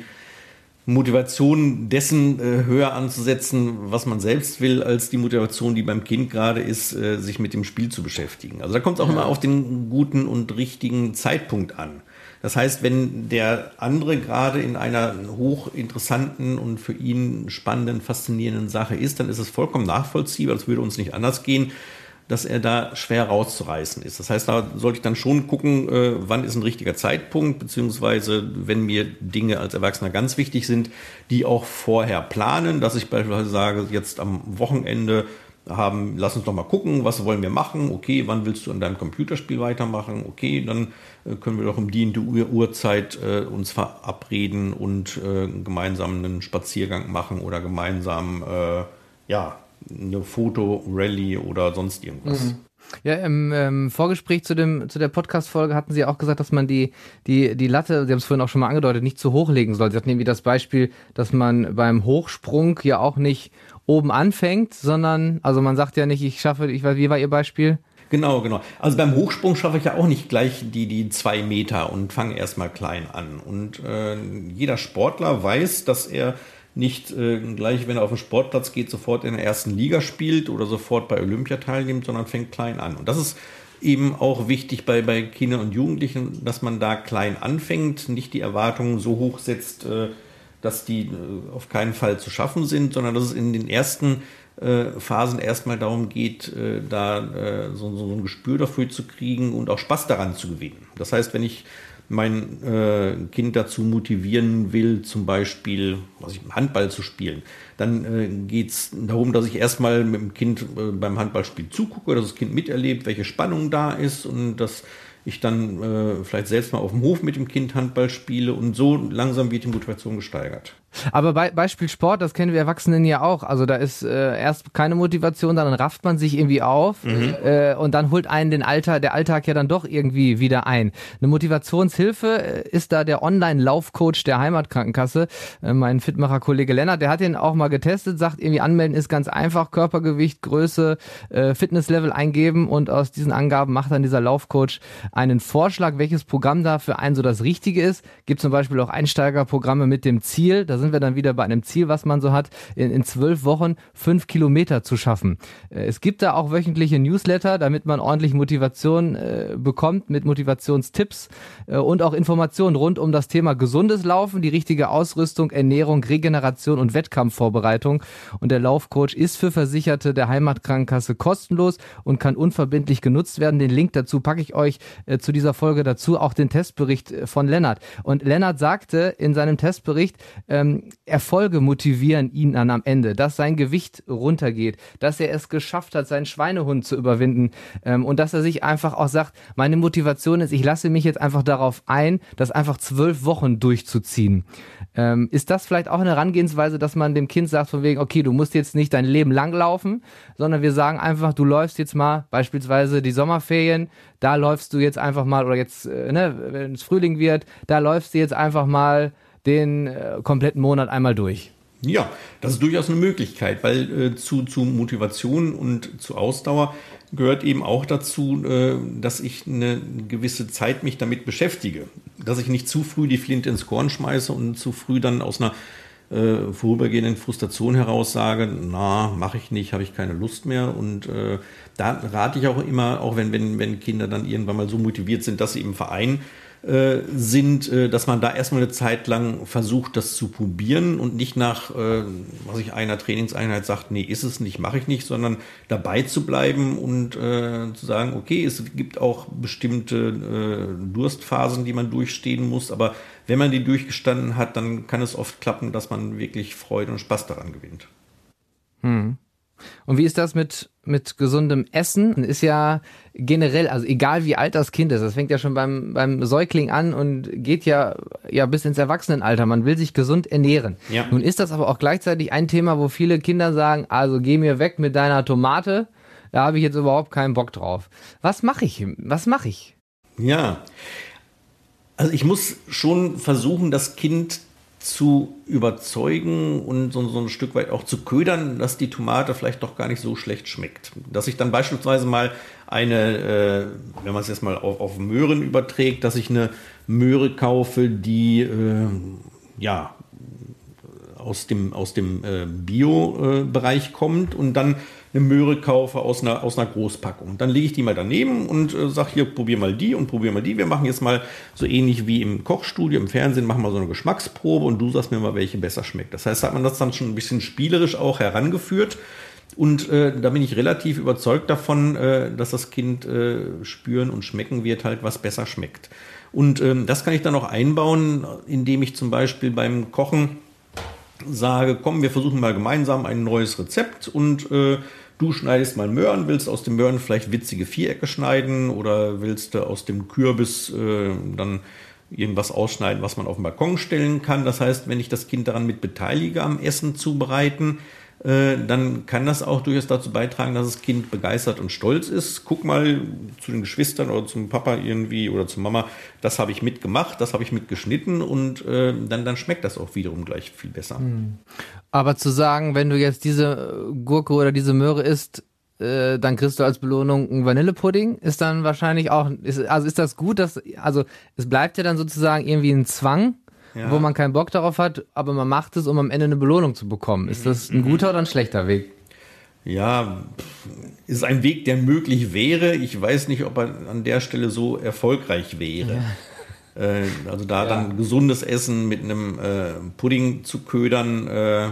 Motivation dessen höher anzusetzen, was man selbst will, als die Motivation, die beim Kind gerade ist, sich mit dem Spiel zu beschäftigen. Also da kommt es auch immer auf den guten und richtigen Zeitpunkt an. Das heißt, wenn der andere gerade in einer hochinteressanten und für ihn spannenden, faszinierenden Sache ist, dann ist es vollkommen nachvollziehbar, das würde uns nicht anders gehen, dass er da schwer rauszureißen ist. Das heißt, da sollte ich dann schon gucken, wann ist ein richtiger Zeitpunkt, beziehungsweise wenn mir Dinge als Erwachsener ganz wichtig sind, die auch vorher planen, dass ich beispielsweise sage, jetzt am Wochenende lass uns doch mal gucken, was wollen wir machen, okay, wann willst du an deinem Computerspiel weitermachen, okay, dann können wir doch um die Uhrzeit uns verabreden und gemeinsam einen Spaziergang machen oder gemeinsam eine Fotorally oder sonst irgendwas. Mhm. Ja, im Vorgespräch zu der Podcast-Folge hatten Sie auch gesagt, dass man die Latte, Sie haben es vorhin auch schon mal angedeutet, nicht zu hoch legen soll. Sie hatten irgendwie das Beispiel, dass man beim Hochsprung ja auch nicht oben anfängt, sondern, also man sagt ja nicht, wie war Ihr Beispiel? Genau. Also beim Hochsprung schaffe ich ja auch nicht gleich die 2 Meter und fange erstmal klein an. Und jeder Sportler weiß, dass er nicht gleich, wenn er auf den Sportplatz geht, sofort in der ersten Liga spielt oder sofort bei Olympia teilnimmt, sondern fängt klein an. Und das ist eben auch wichtig bei Kindern und Jugendlichen, dass man da klein anfängt, nicht die Erwartungen so hoch setzt, dass die auf keinen Fall zu schaffen sind, sondern dass es in den ersten Phasen erstmal darum geht, so ein Gespür dafür zu kriegen und auch Spaß daran zu gewinnen. Das heißt, wenn ich mein Kind dazu motivieren will, zum Beispiel Handball zu spielen, dann geht es darum, dass ich erstmal mit dem Kind beim Handballspiel zugucke, dass das Kind miterlebt, welche Spannung da ist und dass ich dann vielleicht selbst mal auf dem Hof mit dem Kind Handball spiele und so langsam wird die Motivation gesteigert. Aber Beispiel Sport, das kennen wir Erwachsenen ja auch. Also da ist erst keine Motivation, dann rafft man sich irgendwie auf und dann holt einen der Alltag ja dann doch irgendwie wieder ein. Eine Motivationshilfe ist da der Online-Laufcoach der Heimatkrankenkasse. Mein Fitmacher-Kollege Lennart, der hat den auch mal getestet, sagt irgendwie anmelden ist ganz einfach, Körpergewicht, Größe, Fitnesslevel eingeben und aus diesen Angaben macht dann dieser Laufcoach einen Vorschlag, welches Programm da für einen so das Richtige ist. Gibt zum Beispiel auch Einsteigerprogramme mit dem Ziel, da sind wir dann wieder bei einem Ziel, was man so hat, in 12 Wochen 5 Kilometer zu schaffen. Es gibt da auch wöchentliche Newsletter, damit man ordentlich Motivation bekommt mit Motivationstipps und auch Informationen rund um das Thema gesundes Laufen, die richtige Ausrüstung, Ernährung, Regeneration und Wettkampfvorbereitung. Und der Laufcoach ist für Versicherte der Heimatkrankenkasse kostenlos und kann unverbindlich genutzt werden. Den Link dazu packe ich euch zu dieser Folge dazu, auch den Testbericht von Lennart. Und Lennart sagte in seinem Testbericht, Erfolge motivieren ihn dann am Ende, dass sein Gewicht runtergeht, dass er es geschafft hat, seinen Schweinehund zu überwinden und dass er sich einfach auch sagt, meine Motivation ist, ich lasse mich jetzt einfach darauf ein, das einfach 12 Wochen durchzuziehen. Ist das vielleicht auch eine Herangehensweise, dass man dem Kind sagt von wegen, okay, du musst jetzt nicht dein Leben lang laufen, sondern wir sagen einfach, du läufst jetzt mal beispielsweise die Sommerferien, da läufst du jetzt einfach mal, oder jetzt, wenn es Frühling wird, da läufst du jetzt einfach mal den kompletten Monat einmal durch. Ja, das ist durchaus eine Möglichkeit, weil zu Motivation und zu Ausdauer gehört eben auch dazu, dass ich eine gewisse Zeit mich damit beschäftige. Dass ich nicht zu früh die Flinte ins Korn schmeiße und zu früh dann aus einer vorübergehenden Frustration heraus sage, mache ich nicht, habe ich keine Lust mehr. Und da rate ich auch immer, auch wenn Kinder dann irgendwann mal so motiviert sind, dass sie im Verein sind, dass man da erstmal eine Zeit lang versucht, das zu probieren und nicht nach einer Trainingseinheit sagt, nee, ist es nicht, mache ich nicht, sondern dabei zu bleiben und zu sagen, okay, es gibt auch bestimmte Durstphasen, die man durchstehen muss, aber wenn man die durchgestanden hat, dann kann es oft klappen, dass man wirklich Freude und Spaß daran gewinnt. Und wie ist das mit gesundem Essen? Ist ja generell, also egal wie alt das Kind ist, das fängt ja schon beim Säugling an und geht ja bis ins Erwachsenenalter. Man will sich gesund ernähren. Ja. Nun ist das aber auch gleichzeitig ein Thema, wo viele Kinder sagen, also geh mir weg mit deiner Tomate, da habe ich jetzt überhaupt keinen Bock drauf. Was mache ich? Ja, also ich muss schon versuchen, das Kind zu überzeugen und so ein Stück weit auch zu ködern, dass die Tomate vielleicht doch gar nicht so schlecht schmeckt. Dass ich dann beispielsweise mal wenn man es jetzt mal auf Möhren überträgt, dass ich eine Möhre kaufe, die aus dem Bio-Bereich kommt und dann eine Möhre kaufe aus einer Großpackung. Dann lege ich die mal daneben und sage, hier, probier mal die und probier mal die. Wir machen jetzt mal so ähnlich wie im Kochstudio, im Fernsehen, machen wir so eine Geschmacksprobe und du sagst mir mal, welche besser schmeckt. Das heißt, hat man das dann schon ein bisschen spielerisch auch herangeführt und da bin ich relativ überzeugt davon, dass das Kind spüren und schmecken wird halt, was besser schmeckt. Und das kann ich dann auch einbauen, indem ich zum Beispiel beim Kochen sage, komm, wir versuchen mal gemeinsam ein neues Rezept und Du schneidest mal Möhren, willst aus dem Möhren vielleicht witzige Vierecke schneiden oder willst du aus dem Kürbis dann irgendwas ausschneiden, was man auf den Balkon stellen kann. Das heißt, wenn ich das Kind daran mit beteilige am Essen zubereiten, dann kann das auch durchaus dazu beitragen, dass das Kind begeistert und stolz ist. Guck mal zu den Geschwistern oder zum Papa irgendwie oder zur Mama, das habe ich mitgemacht, das habe ich mitgeschnitten und dann schmeckt das auch wiederum gleich viel besser. Aber zu sagen, wenn du jetzt diese Gurke oder diese Möhre isst, dann kriegst du als Belohnung einen Vanillepudding, ist dann wahrscheinlich auch, ist das gut, also es bleibt ja dann sozusagen irgendwie ein Zwang, wo man keinen Bock darauf hat, aber man macht es, um am Ende eine Belohnung zu bekommen. Ist das ein guter oder ein schlechter Weg? Ja, ist ein Weg, der möglich wäre. Ich weiß nicht, ob er an der Stelle so erfolgreich wäre. Also da dann gesundes Essen mit einem Pudding zu ködern,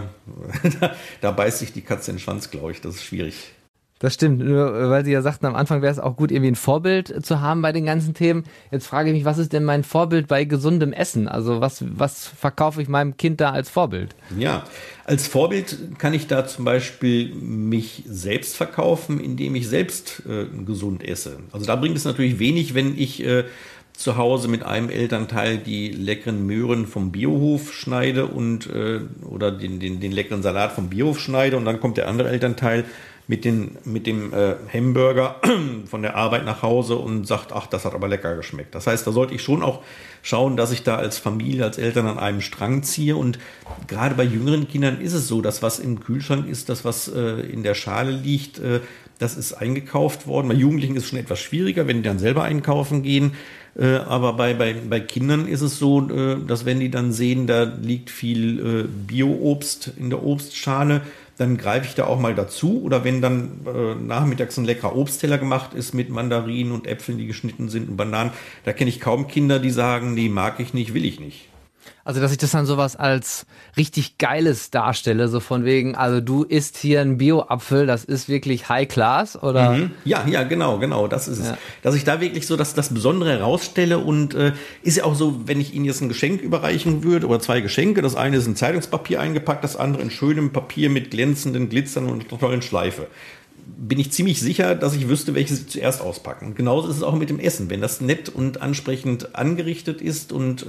da beißt sich die Katze in den Schwanz, glaube ich. Das ist schwierig. Das stimmt, nur weil Sie ja sagten, am Anfang wäre es auch gut, irgendwie ein Vorbild zu haben bei den ganzen Themen. Jetzt frage ich mich, was ist denn mein Vorbild bei gesundem Essen? Also was verkaufe ich meinem Kind da als Vorbild? Ja, als Vorbild kann ich da zum Beispiel mich selbst verkaufen, indem ich selbst gesund esse. Also da bringt es natürlich wenig, wenn ich zu Hause mit einem Elternteil die leckeren Möhren vom Biohof schneide und oder den leckeren Salat vom Biohof schneide und dann kommt der andere Elternteil mit dem Hamburger von der Arbeit nach Hause und sagt, ach, das hat aber lecker geschmeckt. Das heißt, da sollte ich schon auch schauen, dass ich da als Familie, als Eltern an einem Strang ziehe. Und gerade bei jüngeren Kindern ist es so, dass was im Kühlschrank ist, das was in der Schale liegt, das ist eingekauft worden. Bei Jugendlichen ist es schon etwas schwieriger, wenn die dann selber einkaufen gehen. Aber bei Kindern ist es so, dass wenn die dann sehen, da liegt viel Bio-Obst in der Obstschale, dann greife ich da auch mal dazu. Oder wenn dann nachmittags ein leckerer Obstteller gemacht ist mit Mandarinen und Äpfeln, die geschnitten sind und Bananen, da kenne ich kaum Kinder, die sagen, nee, mag ich nicht, will ich nicht. Also, dass ich das dann sowas als richtig Geiles darstelle, so von wegen, also du isst hier einen Bio-Apfel, das ist wirklich High Class, oder? Ja, genau, das ist es. Dass ich da wirklich so das Besondere herausstelle und ist ja auch so, wenn ich Ihnen jetzt ein Geschenk überreichen würde oder zwei Geschenke, das eine ist in Zeitungspapier eingepackt, das andere in schönem Papier mit glänzenden Glitzern und einer tollen Schleife. Bin ich ziemlich sicher, dass ich wüsste, welches Sie zuerst auspacken. Und genauso ist es auch mit dem Essen. Wenn das nett und ansprechend angerichtet ist und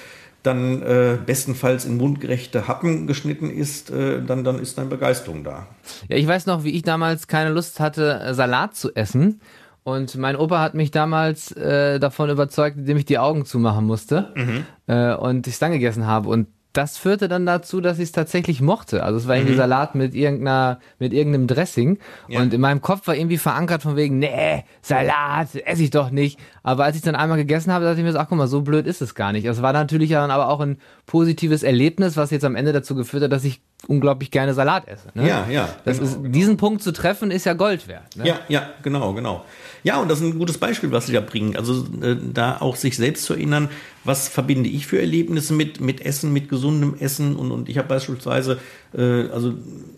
dann bestenfalls in mundgerechte Happen geschnitten ist, dann ist eine Begeisterung da. Ja, ich weiß noch, wie ich damals keine Lust hatte, Salat zu essen. Und mein Opa hat mich damals davon überzeugt, indem ich die Augen zumachen musste und ich es dann gegessen habe. Und das führte dann dazu, dass ich es tatsächlich mochte. Also es war irgendwie Salat mit irgendeinem Dressing. Ja. Und in meinem Kopf war irgendwie verankert von wegen, nee, Salat esse ich doch nicht. Aber als ich dann einmal gegessen habe, dachte ich mir so, ach guck mal, so blöd ist es gar nicht. Es war natürlich dann aber auch ein positives Erlebnis, was jetzt am Ende dazu geführt hat, dass ich unglaublich gerne Salat esse. Ne? Ja. Diesen Punkt zu treffen, ist ja Gold wert. Ne? Ja, genau. Ja, und das ist ein gutes Beispiel, was Sie da bringen. Also da auch sich selbst zu erinnern, was verbinde ich für Erlebnisse mit Essen, mit gesundem Essen. Und ich habe beispielsweise, also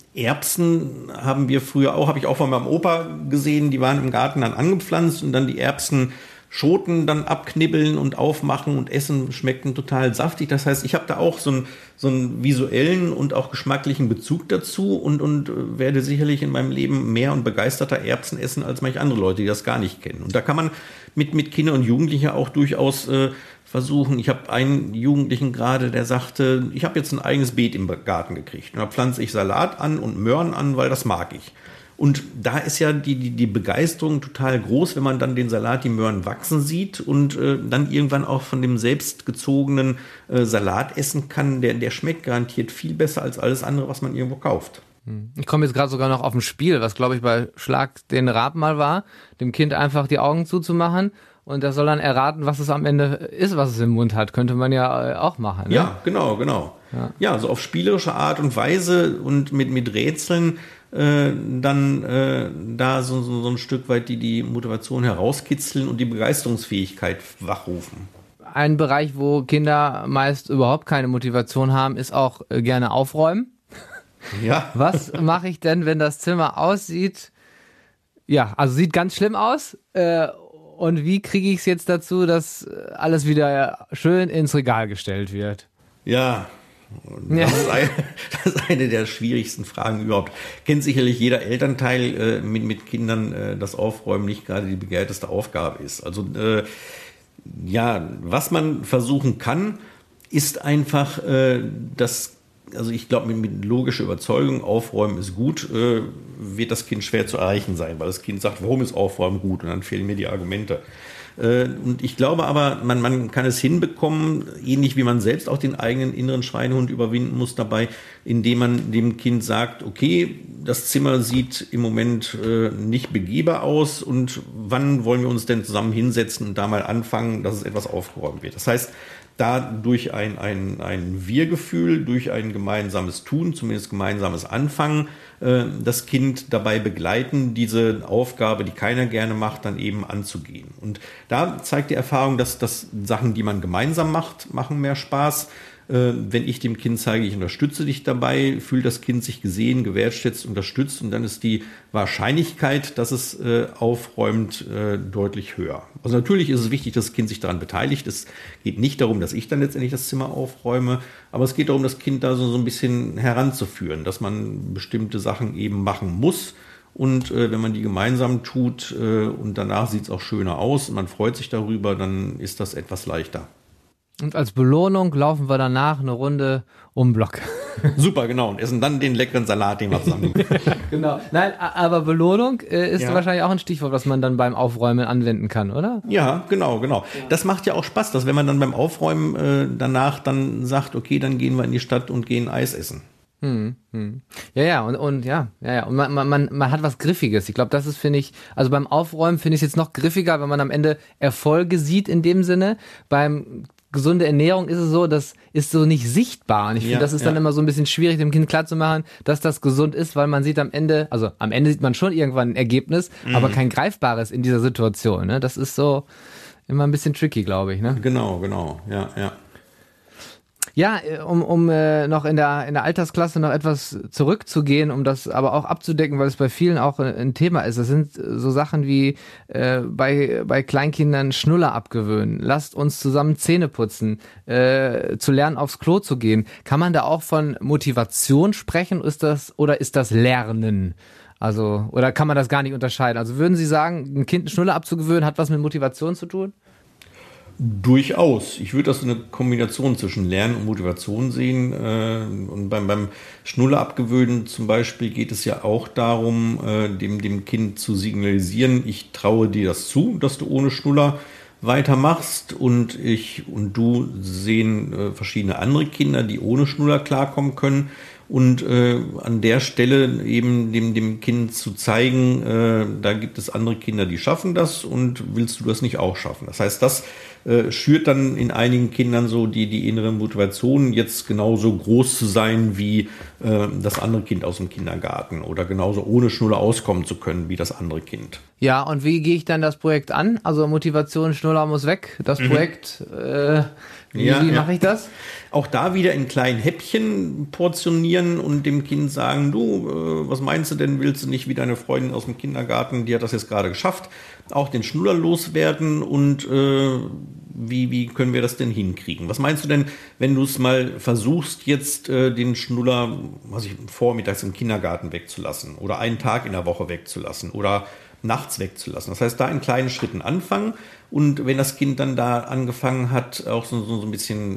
Erbsen habe ich auch von meinem Opa gesehen, die waren im Garten dann angepflanzt und dann die Erbsenschoten dann abknibbeln und aufmachen und essen, schmeckten total saftig. Das heißt, ich habe da auch so einen visuellen und auch geschmacklichen Bezug dazu und werde sicherlich in meinem Leben mehr und begeisterter Erbsen essen als manche andere Leute, die das gar nicht kennen. Und da kann man mit Kindern und Jugendlichen auch durchaus versuchen. Ich habe einen Jugendlichen gerade, der sagte, ich habe jetzt ein eigenes Beet im Garten gekriegt. Und da pflanze ich Salat an und Möhren an, weil das mag ich. Und da ist ja die Begeisterung total groß, wenn man dann den Salat, die Möhren wachsen sieht und dann irgendwann auch von dem selbstgezogenen Salat essen kann. Der schmeckt garantiert viel besser als alles andere, was man irgendwo kauft. Ich komme jetzt gerade sogar noch auf ein Spiel, was glaube ich bei Schlag den Raab mal war, dem Kind einfach die Augen zuzumachen und das soll dann erraten, was es am Ende ist, was es im Mund hat. Könnte man ja auch machen. Ne? Ja, genau. Ja, so auf spielerische Art und Weise und mit Rätseln dann da so ein Stück weit die Motivation herauskitzeln und die Begeisterungsfähigkeit wachrufen. Ein Bereich, wo Kinder meist überhaupt keine Motivation haben, ist auch gerne aufräumen. Ja. Was mache ich denn, wenn das Zimmer aussieht? Ja, also sieht ganz schlimm aus. Und wie kriege ich es jetzt dazu, dass alles wieder schön ins Regal gestellt wird? Ja, Ja. Das ist eine der schwierigsten Fragen überhaupt. Kennt sicherlich jeder Elternteil mit Kindern, dass Aufräumen nicht gerade die begehrteste Aufgabe ist. Also was man versuchen kann, ist einfach also ich glaube, mit logischer Überzeugung, Aufräumen ist gut, wird das Kind schwer zu erreichen sein, weil das Kind sagt, warum ist Aufräumen gut? Und dann fehlen mir die Argumente. Und ich glaube aber, man kann es hinbekommen, ähnlich wie man selbst auch den eigenen inneren Schweinehund überwinden muss dabei, indem man dem Kind sagt, okay, das Zimmer sieht im Moment nicht begehbar aus und wann wollen wir uns denn zusammen hinsetzen und da mal anfangen, dass es etwas aufgeräumt wird. Das heißt, da durch ein Wir-Gefühl, durch ein gemeinsames Tun, zumindest gemeinsames Anfangen, das Kind dabei begleiten, diese Aufgabe, die keiner gerne macht, dann eben anzugehen. Und da zeigt die Erfahrung, dass Sachen, die man gemeinsam macht, machen mehr Spaß. Wenn ich dem Kind zeige, ich unterstütze dich dabei, fühlt das Kind sich gesehen, gewertschätzt, unterstützt und dann ist die Wahrscheinlichkeit, dass es aufräumt, deutlich höher. Also natürlich ist es wichtig, dass das Kind sich daran beteiligt. Es geht nicht darum, dass ich dann letztendlich das Zimmer aufräume, aber es geht darum, das Kind da so ein bisschen heranzuführen, dass man bestimmte Sachen eben machen muss. Und wenn man die gemeinsam tut und danach sieht es auch schöner aus und man freut sich darüber, dann ist das etwas leichter. Und als Belohnung laufen wir danach eine Runde um den Block. Super, genau. Und essen dann den leckeren Salat, den wir zusammen. Genau. Nein, aber Belohnung ist wahrscheinlich auch ein Stichwort, was man dann beim Aufräumen anwenden kann, oder? Ja, genau. Das macht ja auch Spaß, dass wenn man dann beim Aufräumen danach dann sagt, okay, dann gehen wir in die Stadt und gehen Eis essen. Ja, und man hat was Griffiges. Ich glaube, das ist, finde ich, also beim Aufräumen finde ich es jetzt noch griffiger, wenn man am Ende Erfolge sieht in dem Sinne. Beim gesunde Ernährung ist es so, das ist so nicht sichtbar. Und ich finde, das ist dann immer so ein bisschen schwierig, dem Kind klarzumachen, dass das gesund ist, weil man sieht am Ende sieht man schon irgendwann ein Ergebnis, aber kein greifbares in dieser Situation. Ne? Das ist so immer ein bisschen tricky, glaube ich. Ne? Genau, ja. Ja, um noch in der Altersklasse noch etwas zurückzugehen, um das aber auch abzudecken, weil es bei vielen auch ein Thema ist. Das sind so Sachen wie bei Kleinkindern Schnuller abgewöhnen, lasst uns zusammen Zähne putzen, zu lernen, aufs Klo zu gehen. Kann man da auch von Motivation sprechen, ist das Lernen? Also, oder kann man das gar nicht unterscheiden? Also würden Sie sagen, ein Kind einen Schnuller abzugewöhnen, hat was mit Motivation zu tun? Durchaus. Ich würde das eine Kombination zwischen Lernen und Motivation sehen. Und beim Schnuller abgewöhnen zum Beispiel geht es ja auch darum, dem Kind zu signalisieren, ich traue dir das zu, dass du ohne Schnuller weitermachst und ich und du sehen verschiedene andere Kinder, die ohne Schnuller klarkommen können. Und an der Stelle eben dem Kind zu zeigen, da gibt es andere Kinder, die schaffen das und willst du das nicht auch schaffen? Das heißt, das schürt dann in einigen Kindern so die innere Motivation, jetzt genauso groß zu sein wie das andere Kind aus dem Kindergarten oder genauso ohne Schnuller auskommen zu können wie das andere Kind. Ja, und wie gehe ich dann das Projekt an? Also Motivation, Schnuller muss weg. Das Projekt, wie mache ich das? Auch da wieder in kleinen Häppchen portionieren und dem Kind sagen, du, was meinst du denn, willst du nicht wie deine Freundin aus dem Kindergarten, die hat das jetzt gerade geschafft, auch den Schnuller loswerden und wie können wir das denn hinkriegen? Was meinst du denn, wenn du es mal versuchst, jetzt den Schnuller vormittags im Kindergarten wegzulassen oder einen Tag in der Woche wegzulassen oder nachts wegzulassen? Das heißt, da in kleinen Schritten anfangen und wenn das Kind dann da angefangen hat, auch so ein bisschen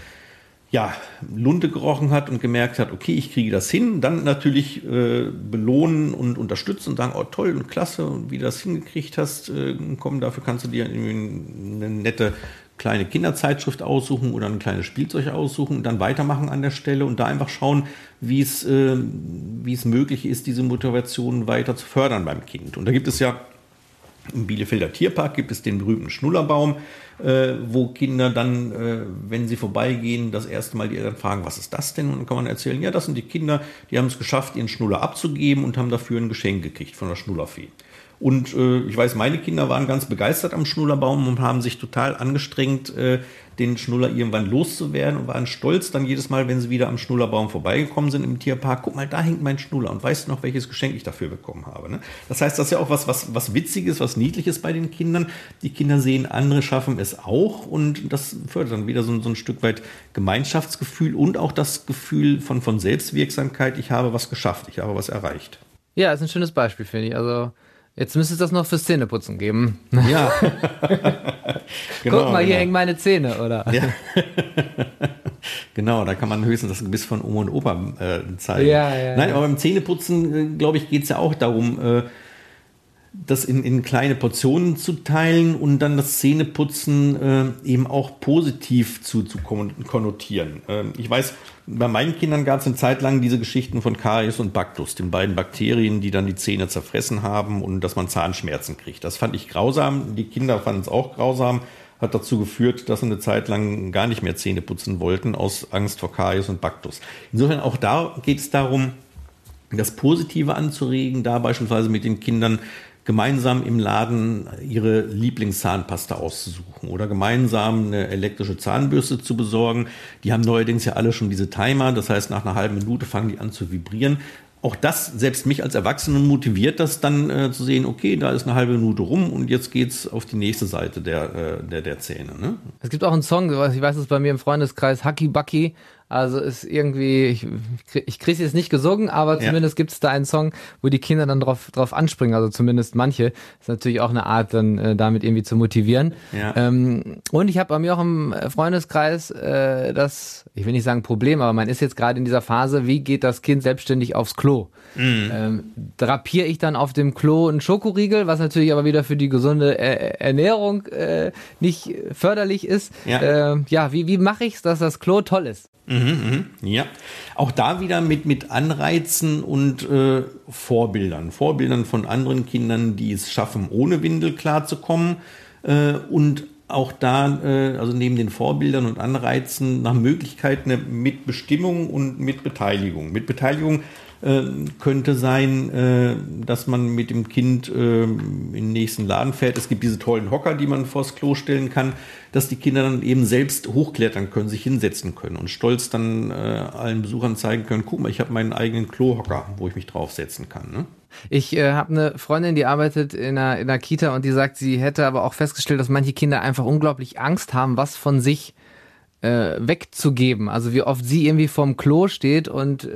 Lunte gerochen hat und gemerkt hat, okay, ich kriege das hin, dann natürlich belohnen und unterstützen und sagen, oh toll und klasse und wie du das hingekriegt hast, komm, dafür kannst du dir eine nette kleine Kinderzeitschrift aussuchen oder ein kleines Spielzeug aussuchen und dann weitermachen an der Stelle und da einfach schauen, wie es möglich ist, diese Motivation weiter zu fördern beim Kind. Und da gibt es ja im Bielefelder Tierpark gibt es den berühmten Schnullerbaum, wo Kinder dann, wenn sie vorbeigehen, das erste Mal die Eltern fragen, was ist das denn? Und dann kann man erzählen, ja, das sind die Kinder, die haben es geschafft, ihren Schnuller abzugeben und haben dafür ein Geschenk gekriegt von der Schnullerfee. Und ich weiß, meine Kinder waren ganz begeistert am Schnullerbaum und haben sich total angestrengt, den Schnuller irgendwann loszuwerden und waren stolz dann jedes Mal, wenn sie wieder am Schnullerbaum vorbeigekommen sind im Tierpark. Guck mal, da hängt mein Schnuller und weißt du noch, welches Geschenk ich dafür bekommen habe. Ne? Das heißt, das ist ja auch was Witziges, was Niedliches bei den Kindern. Die Kinder sehen, andere schaffen es auch und das fördert dann wieder so ein Stück weit Gemeinschaftsgefühl und auch das Gefühl von Selbstwirksamkeit. Ich habe was geschafft, ich habe was erreicht. Ja, ist ein schönes Beispiel, finde ich. Also jetzt müsste es das noch fürs Zähneputzen geben. Ja. Genau, guck mal, hier hängen meine Zähne, oder? Ja. Genau, da kann man höchstens das Gebiss von Oma und Opa zeigen. Ja. Nein, aber beim Zähneputzen, glaube ich, geht es ja auch darum, das in kleine Portionen zu teilen und dann das Zähneputzen eben auch positiv zu konnotieren. Ich weiß, bei meinen Kindern gab es eine Zeit lang diese Geschichten von Karies und Baktus, den beiden Bakterien, die dann die Zähne zerfressen haben und dass man Zahnschmerzen kriegt. Das fand ich grausam, die Kinder fanden es auch grausam, hat dazu geführt, dass sie eine Zeit lang gar nicht mehr Zähne putzen wollten, aus Angst vor Karies und Baktus. Insofern auch da geht es darum, das Positive anzuregen, da beispielsweise mit den Kindern gemeinsam im Laden ihre Lieblingszahnpasta auszusuchen oder gemeinsam eine elektrische Zahnbürste zu besorgen. Die haben neuerdings ja alle schon diese Timer, das heißt, nach einer halben Minute fangen die an zu vibrieren. Auch das, selbst mich als Erwachsenen motiviert das dann zu sehen, okay, da ist eine halbe Minute rum und jetzt geht's auf die nächste Seite der Zähne. Ne? Es gibt auch einen Song, ich weiß es bei mir im Freundeskreis, Hacky Bucky. Also ist irgendwie, ich kriege es jetzt nicht gesungen, aber zumindest gibt es da einen Song, wo die Kinder dann drauf anspringen, also zumindest manche. Ist natürlich auch eine Art, dann damit irgendwie zu motivieren. Ja. Und ich habe bei mir auch im Freundeskreis das, ich will nicht sagen Problem, aber man ist jetzt gerade in dieser Phase, wie geht das Kind selbstständig aufs Klo? Drapiere ich dann auf dem Klo einen Schokoriegel, was natürlich aber wieder für die gesunde Ernährung nicht förderlich ist. Ja. Wie mache ich es, dass das Klo toll ist? Ja, auch da wieder mit Anreizen und Vorbildern von anderen Kindern, die es schaffen, ohne Windel klarzukommen und auch da, also neben den Vorbildern und Anreizen, nach Möglichkeiten eine Mitbestimmung und Mitbeteiligung. Mitbeteiligung könnte sein, dass man mit dem Kind in den nächsten Laden fährt. Es gibt diese tollen Hocker, die man vors Klo stellen kann, dass die Kinder dann eben selbst hochklettern können, sich hinsetzen können und stolz dann allen Besuchern zeigen können, guck mal, ich habe meinen eigenen Klohocker, wo ich mich draufsetzen kann. Ne? Ich habe eine Freundin, die arbeitet in einer Kita und die sagt, sie hätte aber auch festgestellt, dass manche Kinder einfach unglaublich Angst haben, was von sich wegzugeben. Also wie oft sie irgendwie vorm Klo steht und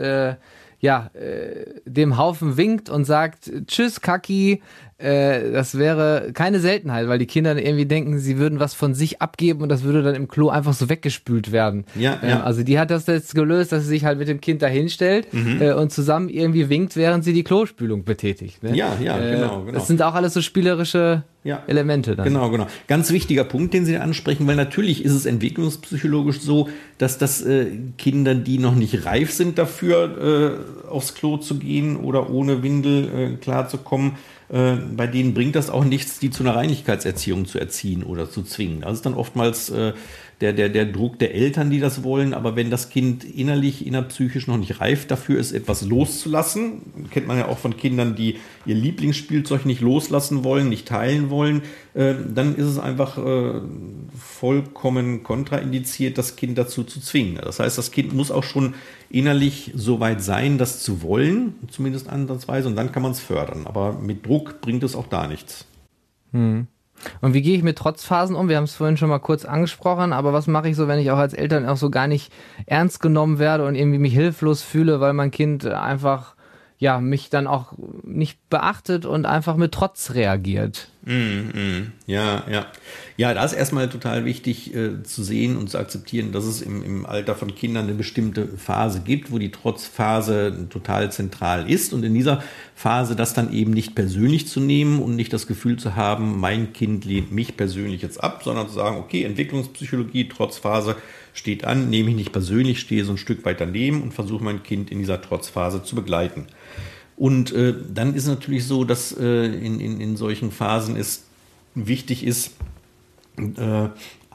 dem Haufen winkt und sagt, tschüss, Kaki, das wäre keine Seltenheit, weil die Kinder irgendwie denken, sie würden was von sich abgeben und das würde dann im Klo einfach so weggespült werden. Ja. Also die hat das jetzt gelöst, dass sie sich halt mit dem Kind dahinstellt und zusammen irgendwie winkt, während sie die Klospülung betätigt. Ne? Ja, genau. Das sind auch alles so spielerische Elemente dann. Genau. Ganz wichtiger Punkt, den Sie ansprechen, weil natürlich ist es entwicklungspsychologisch so, dass das Kinder, die noch nicht reif sind dafür, aufs Klo zu gehen oder ohne Windel klarzukommen, bei denen bringt das auch nichts, die zu einer Reinlichkeitserziehung zu erziehen oder zu zwingen. Das ist dann oftmals der Druck der Eltern, die das wollen. Aber wenn das Kind innerpsychisch noch nicht reif dafür ist, etwas loszulassen, kennt man ja auch von Kindern, die ihr Lieblingsspielzeug nicht loslassen wollen, nicht teilen wollen, dann ist es einfach vollkommen kontraindiziert, das Kind dazu zu zwingen. Das heißt, das Kind muss auch schon innerlich so weit sein, das zu wollen, zumindest ansatzweise, und dann kann man es fördern. Aber mit Druck bringt es auch da nichts. Und wie gehe ich mit Trotzphasen um? Wir haben es vorhin schon mal kurz angesprochen, aber was mache ich so, wenn ich auch als Eltern auch so gar nicht ernst genommen werde und irgendwie mich hilflos fühle, weil mein Kind einfach mich dann auch nicht beachtet und einfach mit Trotz reagiert? Ja, da ist erstmal total wichtig zu sehen und zu akzeptieren, dass es im Alter von Kindern eine bestimmte Phase gibt, wo die Trotzphase total zentral ist und in dieser Phase das dann eben nicht persönlich zu nehmen und nicht das Gefühl zu haben, mein Kind lehnt mich persönlich jetzt ab, sondern zu sagen, okay, Entwicklungspsychologie, Trotzphase steht an, nehme ich nicht persönlich, stehe so ein Stück weit daneben und versuche mein Kind in dieser Trotzphase zu begleiten. Und dann ist es natürlich so, dass in solchen Phasen es wichtig ist,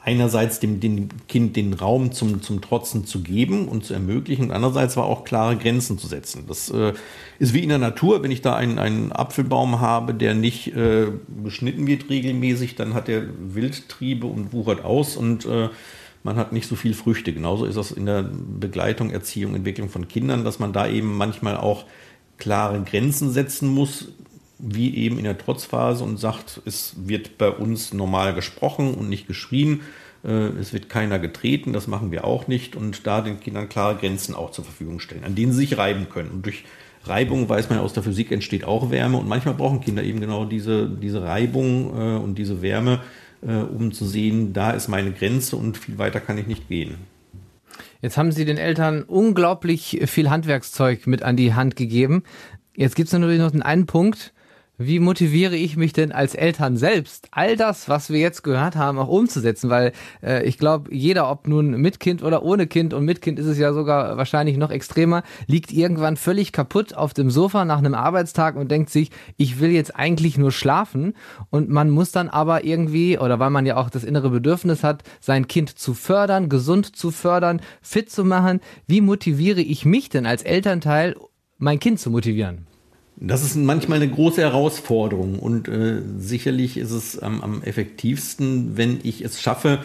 einerseits dem Kind den Raum zum Trotzen zu geben und zu ermöglichen und andererseits aber auch klare Grenzen zu setzen. Das ist wie in der Natur, wenn ich da einen Apfelbaum habe, der nicht beschnitten wird regelmäßig, dann hat er Wildtriebe und wuchert aus und man hat nicht so viel Früchte. Genauso ist das in der Begleitung, Erziehung, Entwicklung von Kindern, dass man da eben manchmal auch klare Grenzen setzen muss, wie eben in der Trotzphase und sagt, es wird bei uns normal gesprochen und nicht geschrien, es wird keiner getreten, das machen wir auch nicht und da den Kindern klare Grenzen auch zur Verfügung stellen, an denen sie sich reiben können. Und durch Reibung, weiß man aus der Physik, entsteht auch Wärme und manchmal brauchen Kinder eben genau diese Reibung und diese Wärme, um zu sehen, da ist meine Grenze und viel weiter kann ich nicht gehen. Jetzt haben Sie den Eltern unglaublich viel Handwerkszeug mit an die Hand gegeben. Jetzt gibt es natürlich noch den einen Punkt, wie motiviere ich mich denn als Eltern selbst, all das, was wir jetzt gehört haben, auch umzusetzen? Weil ich glaube, jeder, ob nun mit Kind oder ohne Kind, und mit Kind ist es ja sogar wahrscheinlich noch extremer, liegt irgendwann völlig kaputt auf dem Sofa nach einem Arbeitstag und denkt sich, ich will jetzt eigentlich nur schlafen. Und man muss dann aber irgendwie, oder weil man ja auch das innere Bedürfnis hat, sein Kind zu fördern, gesund zu fördern, fit zu machen. Wie motiviere ich mich denn als Elternteil, mein Kind zu motivieren? Das ist manchmal eine große Herausforderung und sicherlich ist es am effektivsten, wenn ich es schaffe,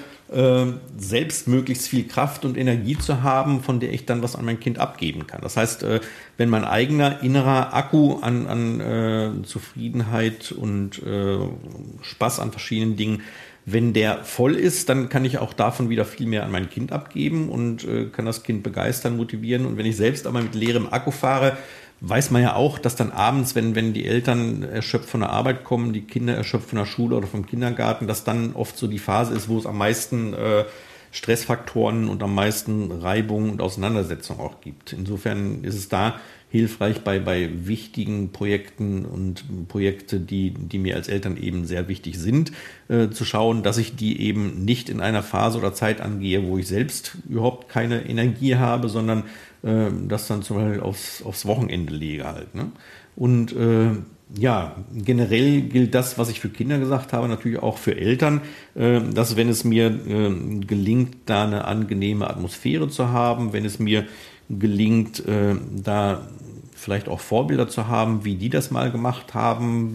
selbst möglichst viel Kraft und Energie zu haben, von der ich dann was an mein Kind abgeben kann. Das heißt, wenn mein eigener innerer Akku an Zufriedenheit und Spaß an verschiedenen Dingen, wenn der voll ist, dann kann ich auch davon wieder viel mehr an mein Kind abgeben und kann das Kind begeistern, motivieren. Und wenn ich selbst aber mit leerem Akku fahre, weiß man ja auch, dass dann abends, wenn die Eltern erschöpft von der Arbeit kommen, die Kinder erschöpft von der Schule oder vom Kindergarten, dass dann oft so die Phase ist, wo es am meisten Stressfaktoren und am meisten Reibung und Auseinandersetzung auch gibt. Insofern ist es da hilfreich bei wichtigen Projekten und Projekte, die mir als Eltern eben sehr wichtig sind, zu schauen, dass ich die eben nicht in einer Phase oder Zeit angehe, wo ich selbst überhaupt keine Energie habe, sondern das dann zum Beispiel aufs Wochenende lege halt. Ne? Und ja, generell gilt das, was ich für Kinder gesagt habe, natürlich auch für Eltern, dass wenn es mir gelingt, da eine angenehme Atmosphäre zu haben, wenn es mir gelingt, da vielleicht auch Vorbilder zu haben, wie die das mal gemacht haben,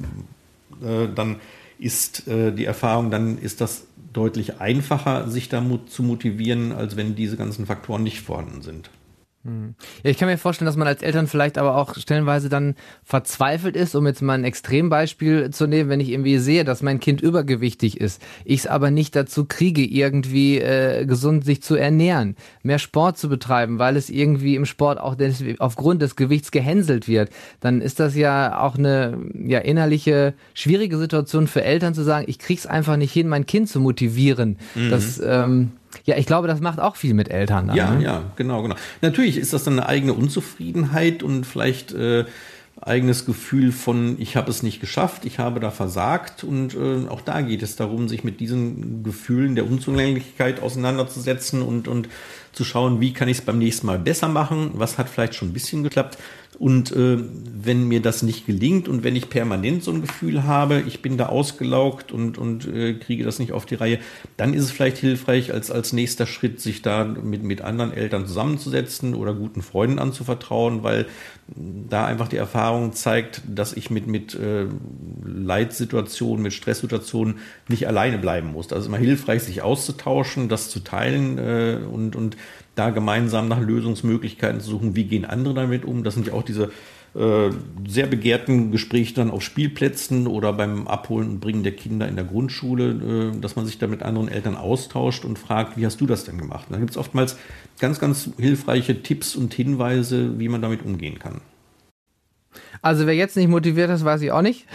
dann ist die Erfahrung, dann ist das deutlich einfacher, sich da zu motivieren, als wenn diese ganzen Faktoren nicht vorhanden sind. Ja, ich kann mir vorstellen, dass man als Eltern vielleicht aber auch stellenweise dann verzweifelt ist, um jetzt mal ein Extrembeispiel zu nehmen, wenn ich irgendwie sehe, dass mein Kind übergewichtig ist, ich es aber nicht dazu kriege, irgendwie gesund sich zu ernähren, mehr Sport zu betreiben, weil es irgendwie im Sport auch aufgrund des Gewichts gehänselt wird, dann ist das ja auch eine innerliche, schwierige Situation für Eltern zu sagen, ich krieg's einfach nicht hin, mein Kind zu motivieren. Das ja, ich glaube, das macht auch viel mit Eltern. Dann, ja, ne? Ja, genau. Natürlich ist das dann eine eigene Unzufriedenheit und vielleicht eigenes Gefühl von, ich habe es nicht geschafft, ich habe da versagt. Und auch da geht es darum, sich mit diesen Gefühlen der Unzulänglichkeit auseinanderzusetzen und zu schauen, wie kann ich es beim nächsten Mal besser machen, was hat vielleicht schon ein bisschen geklappt. Und wenn mir das nicht gelingt und wenn ich permanent so ein Gefühl habe, ich bin da ausgelaugt und kriege das nicht auf die Reihe, dann ist es vielleicht hilfreich, als nächster Schritt, sich da mit anderen Eltern zusammenzusetzen oder guten Freunden anzuvertrauen, weil da einfach die Erfahrung zeigt, dass ich mit Leitsituationen, mit Stresssituationen nicht alleine bleiben muss. Also immer hilfreich, sich auszutauschen, das zu teilen und da gemeinsam nach Lösungsmöglichkeiten zu suchen, wie gehen andere damit um. Das sind ja auch diese sehr begehrten Gespräche dann auf Spielplätzen oder beim Abholen und Bringen der Kinder in der Grundschule, dass man sich da mit anderen Eltern austauscht und fragt, wie hast du das denn gemacht? Und da gibt es oftmals ganz, ganz hilfreiche Tipps und Hinweise, wie man damit umgehen kann. Also wer jetzt nicht motiviert ist, weiß ich auch nicht.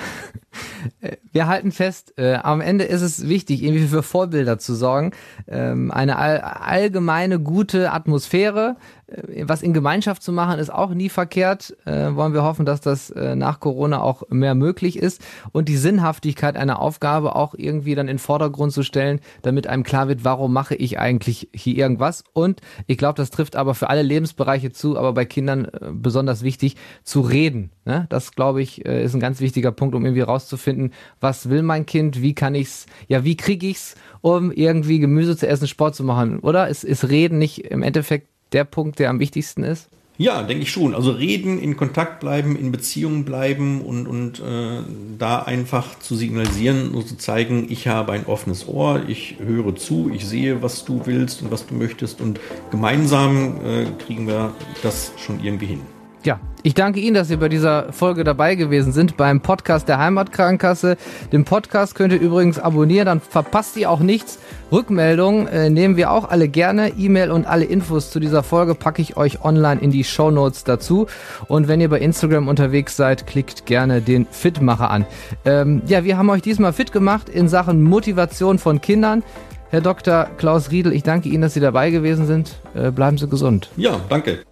Wir halten fest, am Ende ist es wichtig, irgendwie für Vorbilder zu sorgen, eine allgemeine gute Atmosphäre, was in Gemeinschaft zu machen, ist auch nie verkehrt. Wollen wir hoffen, dass das nach Corona auch mehr möglich ist. Und die Sinnhaftigkeit einer Aufgabe auch irgendwie dann in den Vordergrund zu stellen, damit einem klar wird, warum mache ich eigentlich hier irgendwas. Und ich glaube, das trifft aber für alle Lebensbereiche zu, aber bei Kindern besonders wichtig, zu reden. Ne? Das, glaube ich, ist ein ganz wichtiger Punkt, um irgendwie rauszufinden, was will mein Kind, wie kriege ich's, um irgendwie Gemüse zu essen, Sport zu machen, oder? Ist Reden nicht im Endeffekt der Punkt, der am wichtigsten ist? Ja, denke ich schon. Also reden, in Kontakt bleiben, in Beziehungen bleiben und da einfach zu signalisieren und zu zeigen, ich habe ein offenes Ohr, ich höre zu, ich sehe, was du willst und was du möchtest und gemeinsam kriegen wir das schon irgendwie hin. Ja, ich danke Ihnen, dass Sie bei dieser Folge dabei gewesen sind, beim Podcast der Heimatkrankenkasse. Den Podcast könnt ihr übrigens abonnieren, dann verpasst ihr auch nichts. Rückmeldungen nehmen wir auch alle gerne. E-Mail und alle Infos zu dieser Folge packe ich euch online in die Shownotes dazu. Und wenn ihr bei Instagram unterwegs seid, klickt gerne den Fitmacher an. Wir haben euch diesmal fit gemacht in Sachen Motivation von Kindern. Herr Dr. Klaus Riedl, ich danke Ihnen, dass Sie dabei gewesen sind. Bleiben Sie gesund. Ja, danke.